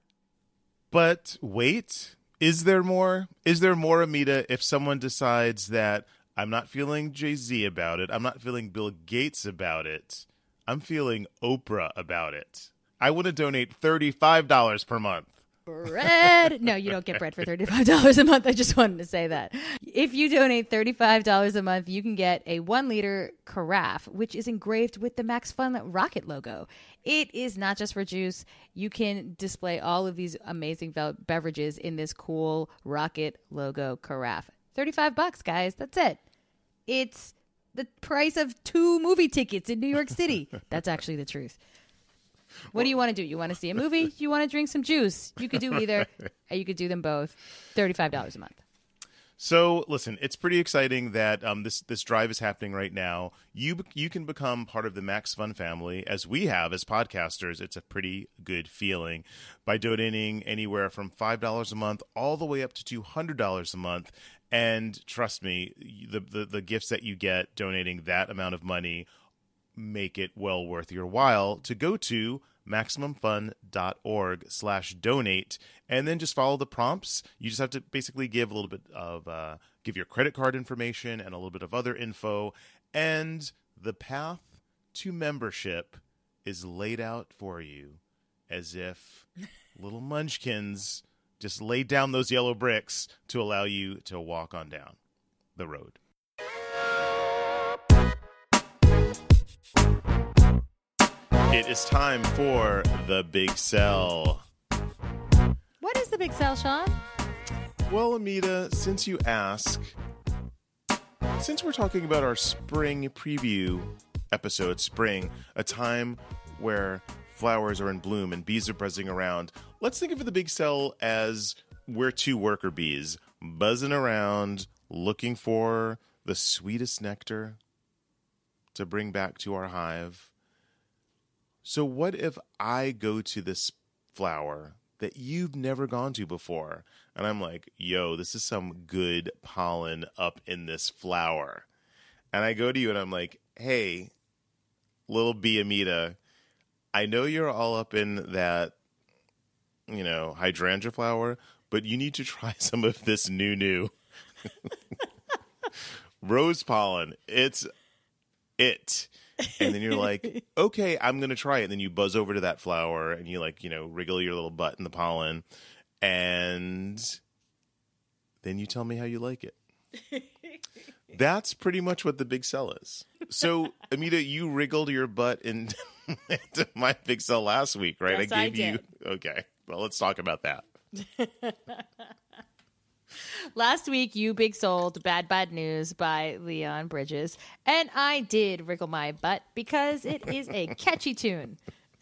But wait, is there more? Is there more, Amita, if someone decides that I'm not feeling Jay-Z about it, I'm not feeling Bill Gates about it, I'm feeling Oprah about it. I want to donate $35 per month. Bread. No, you don't get bread for $35 a month. I just wanted to say that. If you donate $35 a month, you can get a 1-liter carafe, which is engraved with the Max Fun Rocket logo. It is not just for juice. You can display all of these amazing beverages in this cool Rocket logo carafe. $35, guys. That's it. It's the price of 2 movie tickets in New York City. That's actually the truth. What do you want to do? You want to see a movie? You want to drink some juice? You could do either. You could do them both. $35 a month. So, listen, it's pretty exciting that this drive is happening right now. You can become part of the Max Fun family, as we have as podcasters. It's a pretty good feeling by donating anywhere from $5 a month all the way up to $200 a month. And trust me, the gifts that you get donating that amount of money make it well worth your while to go to MaximumFun.org/donate, and then just follow the prompts. You just have to basically give a little bit of give your credit card information and a little bit of other info, and the path to membership is laid out for you as if little munchkins just laid down those yellow bricks to allow you to walk on down the road. It is time for the Big Sell. What is the Big Sell, Sean? Well, Amita, since you ask, since we're talking about our spring preview episode, spring, a time where flowers are in bloom and bees are buzzing around, let's think of the Big Sell as we're two worker bees buzzing around looking for the sweetest nectar to bring back to our hive. So what if I go to this flower that you've never gone to before, and I'm like, yo, this is some good pollen up in this flower. And I go to you and I'm like, hey, little bee Amita, I know you're all up in that, hydrangea flower, but you need to try some of this new rose pollen. It's it. And then you're like, okay, I'm going to try it. And then you buzz over to that flower and you wriggle your little butt in the pollen. And then you tell me how you like it. That's pretty much what the Big Sell is. So, Amita, you wriggled your butt into my Big Sell last week, right? Yes, I gave I you. did. Okay. Well, let's talk about that. Last week, you big sold Bad News by Leon Bridges, and I did wriggle my butt because it is a catchy tune.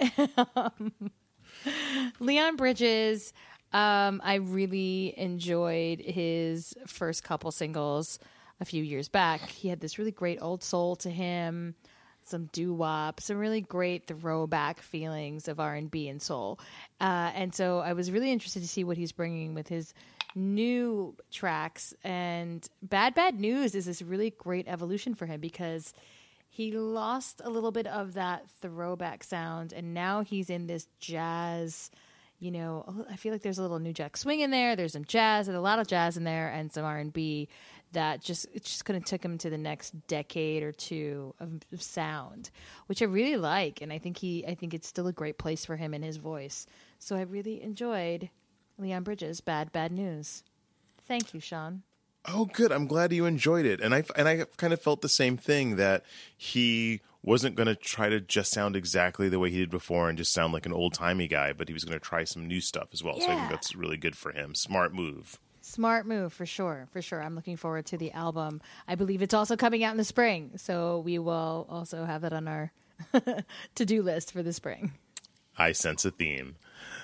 Leon Bridges, I really enjoyed his first couple singles a few years back. He had this really great old soul to him, some doo-wop, some really great throwback feelings of R&B and soul. And so I was really interested to see what he's bringing with his new tracks. And Bad News is this really great evolution for him because he lost a little bit of that throwback sound, and now he's in this jazz. I feel like there's a little New Jack Swing in there. There's some jazz, and a lot of jazz in there, and some R&B that just kind of took him to the next decade or two of sound, which I really like, and I think it's still a great place for him and his voice. So I really enjoyed Leon Bridges' Bad News. Thank you, Sean. Oh, good. I'm glad you enjoyed it. And I kind of felt the same thing, that he wasn't going to try to just sound exactly the way he did before and just sound like an old-timey guy, but he was going to try some new stuff as well. Yeah. So I think that's really good for him. Smart move. Smart move, for sure. For sure. I'm looking forward to the album. I believe it's also coming out in the spring, so we will also have that on our to-do list for the spring. I sense a theme.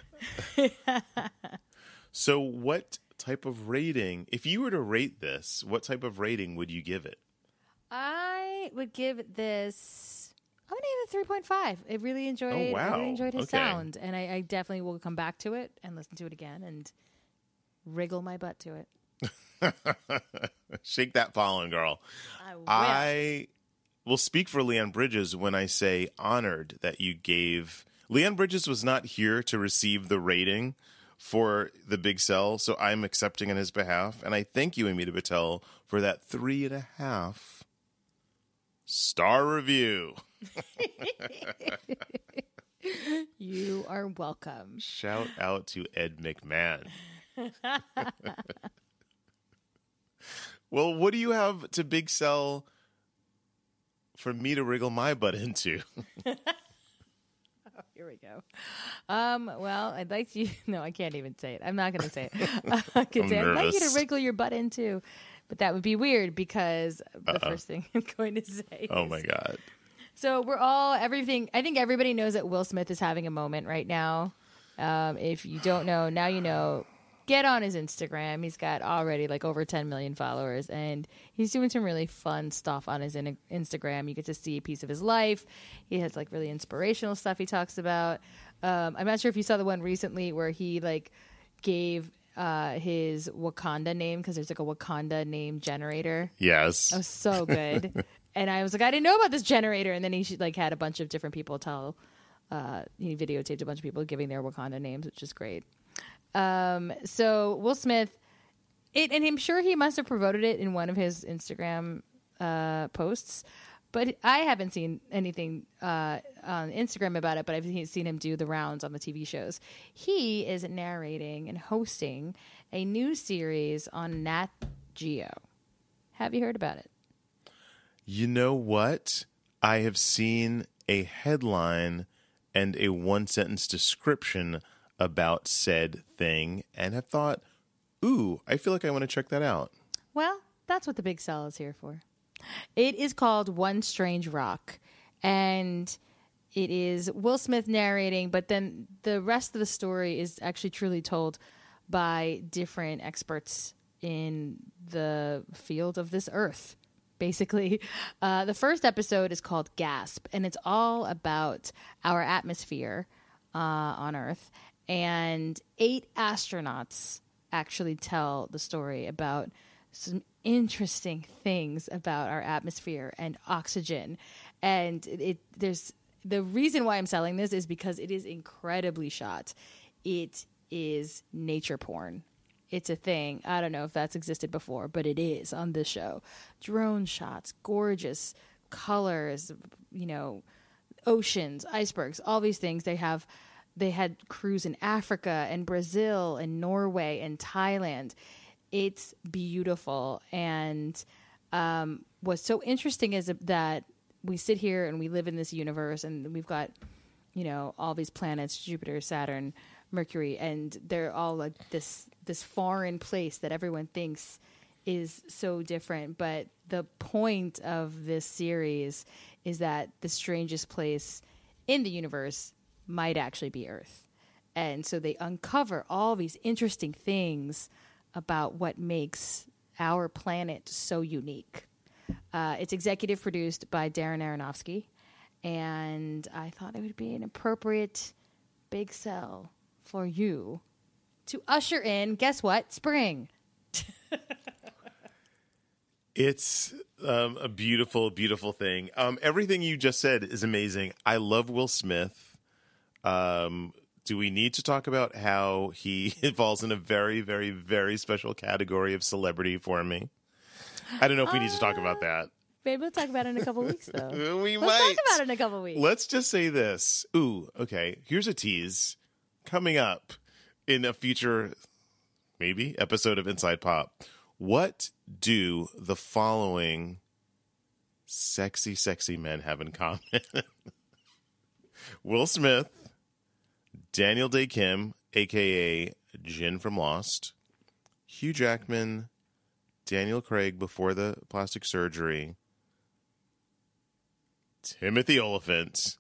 So what type of rating, if you were to rate this, what type of rating would you give it? I would give this, I'm going to give it 3.5. I really enjoyed his sound, and I definitely will come back to it and listen to it again and wriggle my butt to it. Shake that pollen, girl. I will speak for Leon Bridges when I say honored that you gave. Leon Bridges was not here to receive the rating for the Big Sell, so I'm accepting on his behalf, and I thank you, Amita Patel, for that 3.5 star review. You are welcome. Shout out to Ed McMahon. Well, what do you have to Big Sell for me to wriggle my butt into? Here we go. Well, I'd like you. No, I can't even say it. I'm not going to say it. I could say I'd like you to wriggle your butt into, but that would be weird because the first thing I'm going to say. Oh my God. So we're all everything. I think everybody knows that Will Smith is having a moment right now. If you don't know, now you know. Get on his Instagram. He's got already like over 10 million followers, and he's doing some really fun stuff on his Instagram. You get to see a piece of his life. He has like really inspirational stuff he talks about. I'm not sure if you saw the one recently where he like gave his Wakanda name, because there's like a Wakanda name generator. Yes. That was so good. And I was like, I didn't know about this generator. And then he like had a bunch of different people tell he videotaped a bunch of people giving their Wakanda names, which is great. So Will Smith, and I'm sure he must have promoted it in one of his Instagram posts, but I haven't seen anything on Instagram about it, but I've seen him do the rounds on the TV shows. He is narrating and hosting a new series on Nat Geo. Have you heard about it? You know what? I have seen a headline and a one-sentence description about said thing and have thought, ooh, I feel like I want to check that out. Well, that's what the big sell is here for. It is called One Strange Rock, and it is Will Smith narrating, but then the rest of the story is actually truly told by different experts in the field of this earth, basically. The first episode is called Gasp, and it's all about our atmosphere on Earth, and 8 astronauts actually tell the story about some interesting things about our atmosphere and oxygen. And there's the reason why I'm selling this is because it is incredibly shot. It is nature porn. It's a thing. I don't know if that's existed before, but it is on this show. Drone shots, gorgeous colors, oceans, icebergs, all these things. They had crews in Africa and Brazil and Norway and Thailand. It's beautiful. And what's so interesting is that we sit here and we live in this universe, and we've got, all these planets, Jupiter, Saturn, Mercury, and they're all like this foreign place that everyone thinks is so different. But the point of this series is that the strangest place in the universe might actually be Earth. And so they uncover all these interesting things about what makes our planet so unique. It's executive produced by Darren Aronofsky, and I thought it would be an appropriate big sell for you to usher in, guess what? Spring. It's a beautiful, beautiful thing. Everything you just said is amazing. I love Will Smith. Do we need to talk about how he falls in a very, very, very special category of celebrity for me? I don't know if we need to talk about that. Maybe we'll talk about it in a couple weeks, though. Let's talk about it in a couple weeks. Let's just say this. Ooh, okay. Here's a tease. Coming up in a future, maybe, episode of Inside Pop. What do the following sexy, sexy men have in common? Will Smith, Daniel Day Kim, a.k.a. Jin from Lost, Hugh Jackman, Daniel Craig before the plastic surgery, Timothy Olyphant,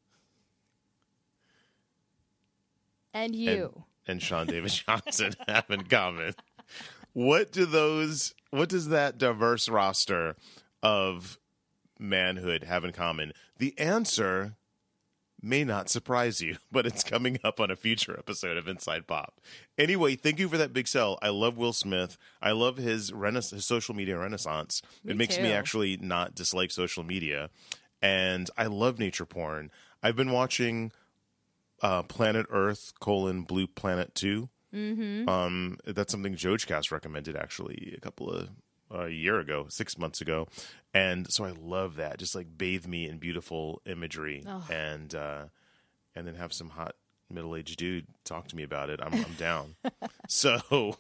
and you. And Sean David Johnson have in common. What does that diverse roster of manhood have in common? The answer may not surprise you, but it's coming up on a future episode of Inside Pop. Anyway, thank you for that big sell. I love Will Smith. I love his social media renaissance. It makes me actually not dislike social media. And I love nature porn. I've been watching Planet Earth: Blue Planet 2. Mm-hmm. That's something JoJcast recommended actually a year ago, 6 months ago. And so I love that. Just like bathe me in beautiful imagery and then have some hot middle-aged dude talk to me about it. I'm down. So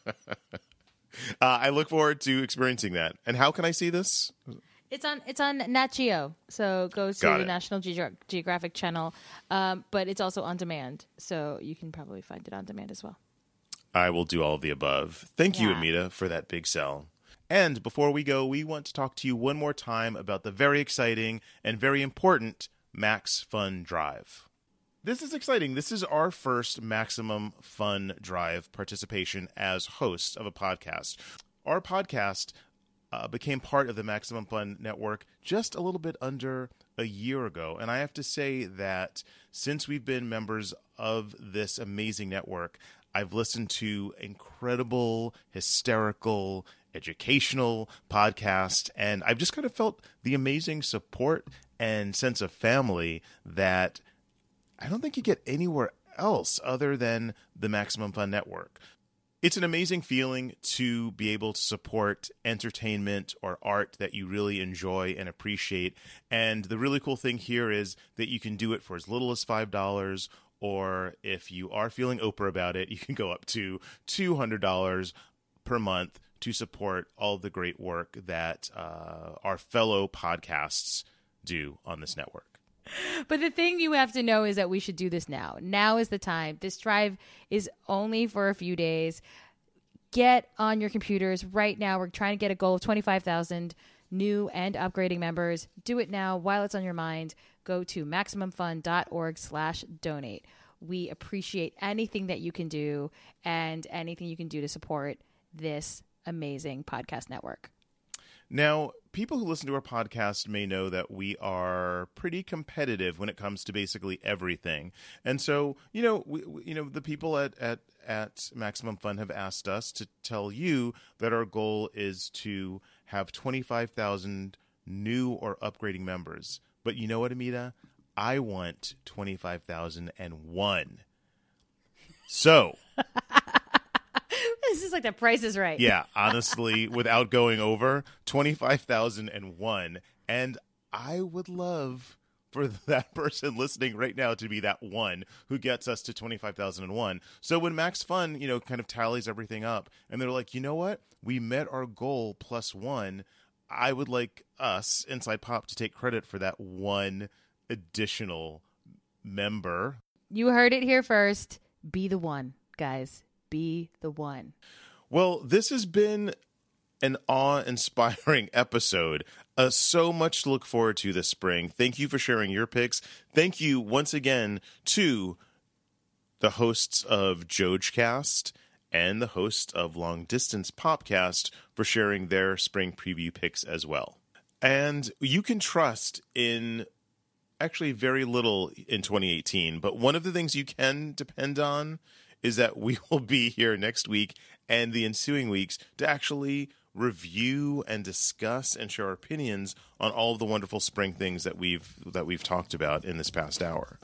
I look forward to experiencing that. And how can I see this? It's on Nat Geo, so go to the National Geographic channel, but it's also on demand, so you can probably find it on demand as well. I will do all of the above. Thank you, Amita, for that big sell. And before we go, we want to talk to you one more time about the very exciting and very important Max Fun Drive. This is exciting. This is our first Maximum Fun Drive participation as hosts of a podcast. Our podcast became part of the Maximum Fun Network just a little bit under a year ago. And I have to say that since we've been members of this amazing network, I've listened to incredible, hysterical, educational podcasts, and I've just kind of felt the amazing support and sense of family that I don't think you get anywhere else other than the Maximum Fun Network. It's an amazing feeling to be able to support entertainment or art that you really enjoy and appreciate. And the really cool thing here is that you can do it for as little as $5, or if you are feeling Oprah about it, you can go up to $200 per month to support all the great work that our fellow podcasts do on this network. But the thing you have to know is that we should do this now. Now is the time. This drive is only for a few days. Get on your computers right now. We're trying to get a goal of 25,000 new and upgrading members. Do it now while it's on your mind. Go to MaximumFun.org/donate. We appreciate anything that you can do and anything you can do to support this amazing podcast network. Now, people who listen to our podcast may know that we are pretty competitive when it comes to basically everything. And so, the people at Maximum Fun have asked us to tell you that our goal is to have 25,000 new or upgrading members. But you know what, Amita? I want 25,001. So... This is like The Price is Right. Yeah, honestly, without going over, 25,001. And I would love for that person listening right now to be that one who gets us to 25,001. So when Max Fun, kind of tallies everything up and they're like, you know what? We met our goal plus one. I would like us, Inside Pop, to take credit for that one additional member. You heard it here first. Be the one, guys. Be the one. Well, this has been an awe-inspiring episode. So much to look forward to this spring. Thank you for sharing your picks. Thank you once again to the hosts of JoJcast and the hosts of Long Distance Popcast for sharing their spring preview picks as well. And you can trust in actually very little in 2018, but one of the things you can depend on is that we will be here next week and the ensuing weeks to actually review and discuss and share our opinions on all of the wonderful spring things that we've talked about in this past hour.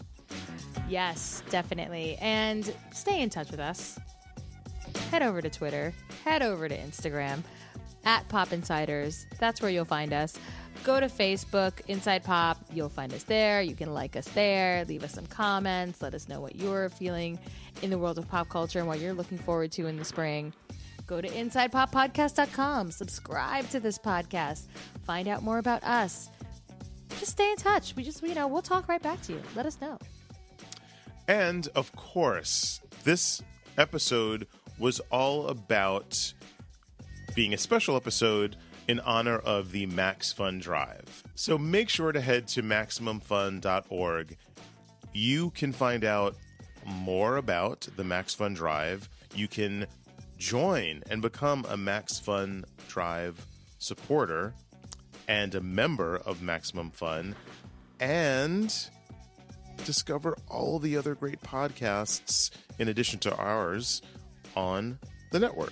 Yes, definitely. And stay in touch with us. Head over to Twitter. Head over to Instagram at Pop Insiders. That's where you'll find us. Go to Facebook, Inside Pop. You'll find us there. You can like us there. Leave us some comments. Let us know what you're feeling in the world of pop culture and what you're looking forward to in the spring. Go to InsidePopPodcast.com. Subscribe to this podcast. Find out more about us. Just stay in touch. We'll talk right back to you. Let us know. And, of course, this episode was all about being a special episode in honor of the Max Fun Drive. So make sure to head to MaximumFun.org. You can find out more about the Max Fun Drive. You can join and become a Max Fun Drive supporter and a member of Maximum Fun, and discover all the other great podcasts in addition to ours on the network.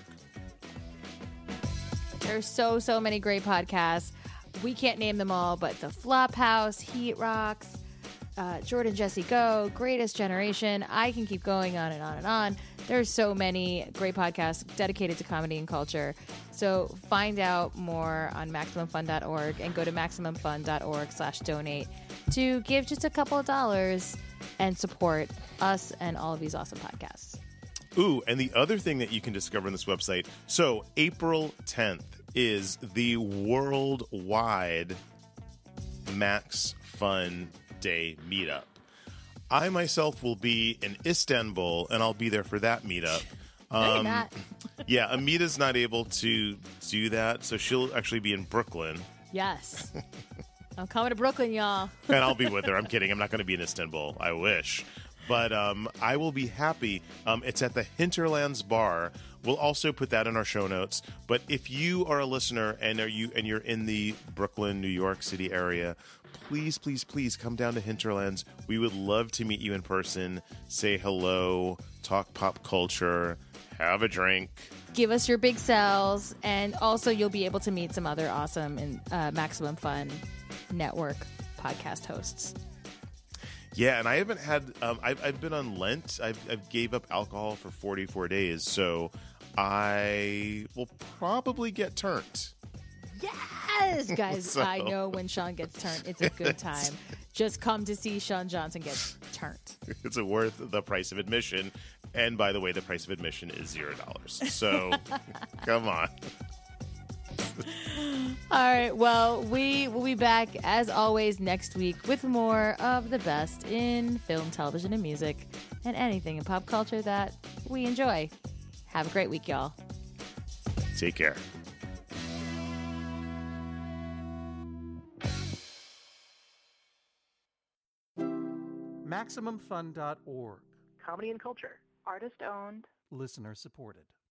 There's so many great podcasts. We can't name them all, but The Flophouse, Heat Rocks, Jordan Jesse Go, Greatest Generation. I can keep going on and on and on. There's so many great podcasts dedicated to comedy and culture. So find out more on MaximumFun.org and go to MaximumFun.org/donate to give just a couple of dollars and support us and all of these awesome podcasts. Ooh, and the other thing that you can discover on this website, so April 10th is the worldwide Max Fun Day meetup. I myself will be in Istanbul, and I'll be there for that meetup. No, you're not. Yeah, Amita's not able to do that, so she'll actually be in Brooklyn. Yes. I'm coming to Brooklyn, y'all. And I'll be with her. I'm kidding. I'm not going to be in Istanbul. I wish. But I will be happy. It's at the Hinterlands Bar. We'll also put that in our show notes. But if you are a listener and you're in the Brooklyn, New York City area, please come down to Hinterlands. We would love to meet you in person, say hello, talk pop culture, have a drink. Give us your big sells, and also you'll be able to meet some other awesome and Maximum Fun Network podcast hosts. Yeah, and I haven't had. I've been on Lent. I've gave up alcohol for 44 days, so I will probably get turned. Yes, guys. So- I know when Sean gets turned, it's a good time. Just come to see Sean Johnson get turned. It's worth the price of admission. And by the way, the price of admission is $0. So come on. All right. Well, we will be back as always next week with more of the best in film, television, and music, and anything in pop culture that we enjoy. Have a great week, y'all. Take care. MaximumFun.org. Comedy and culture. Artist owned. Listener supported.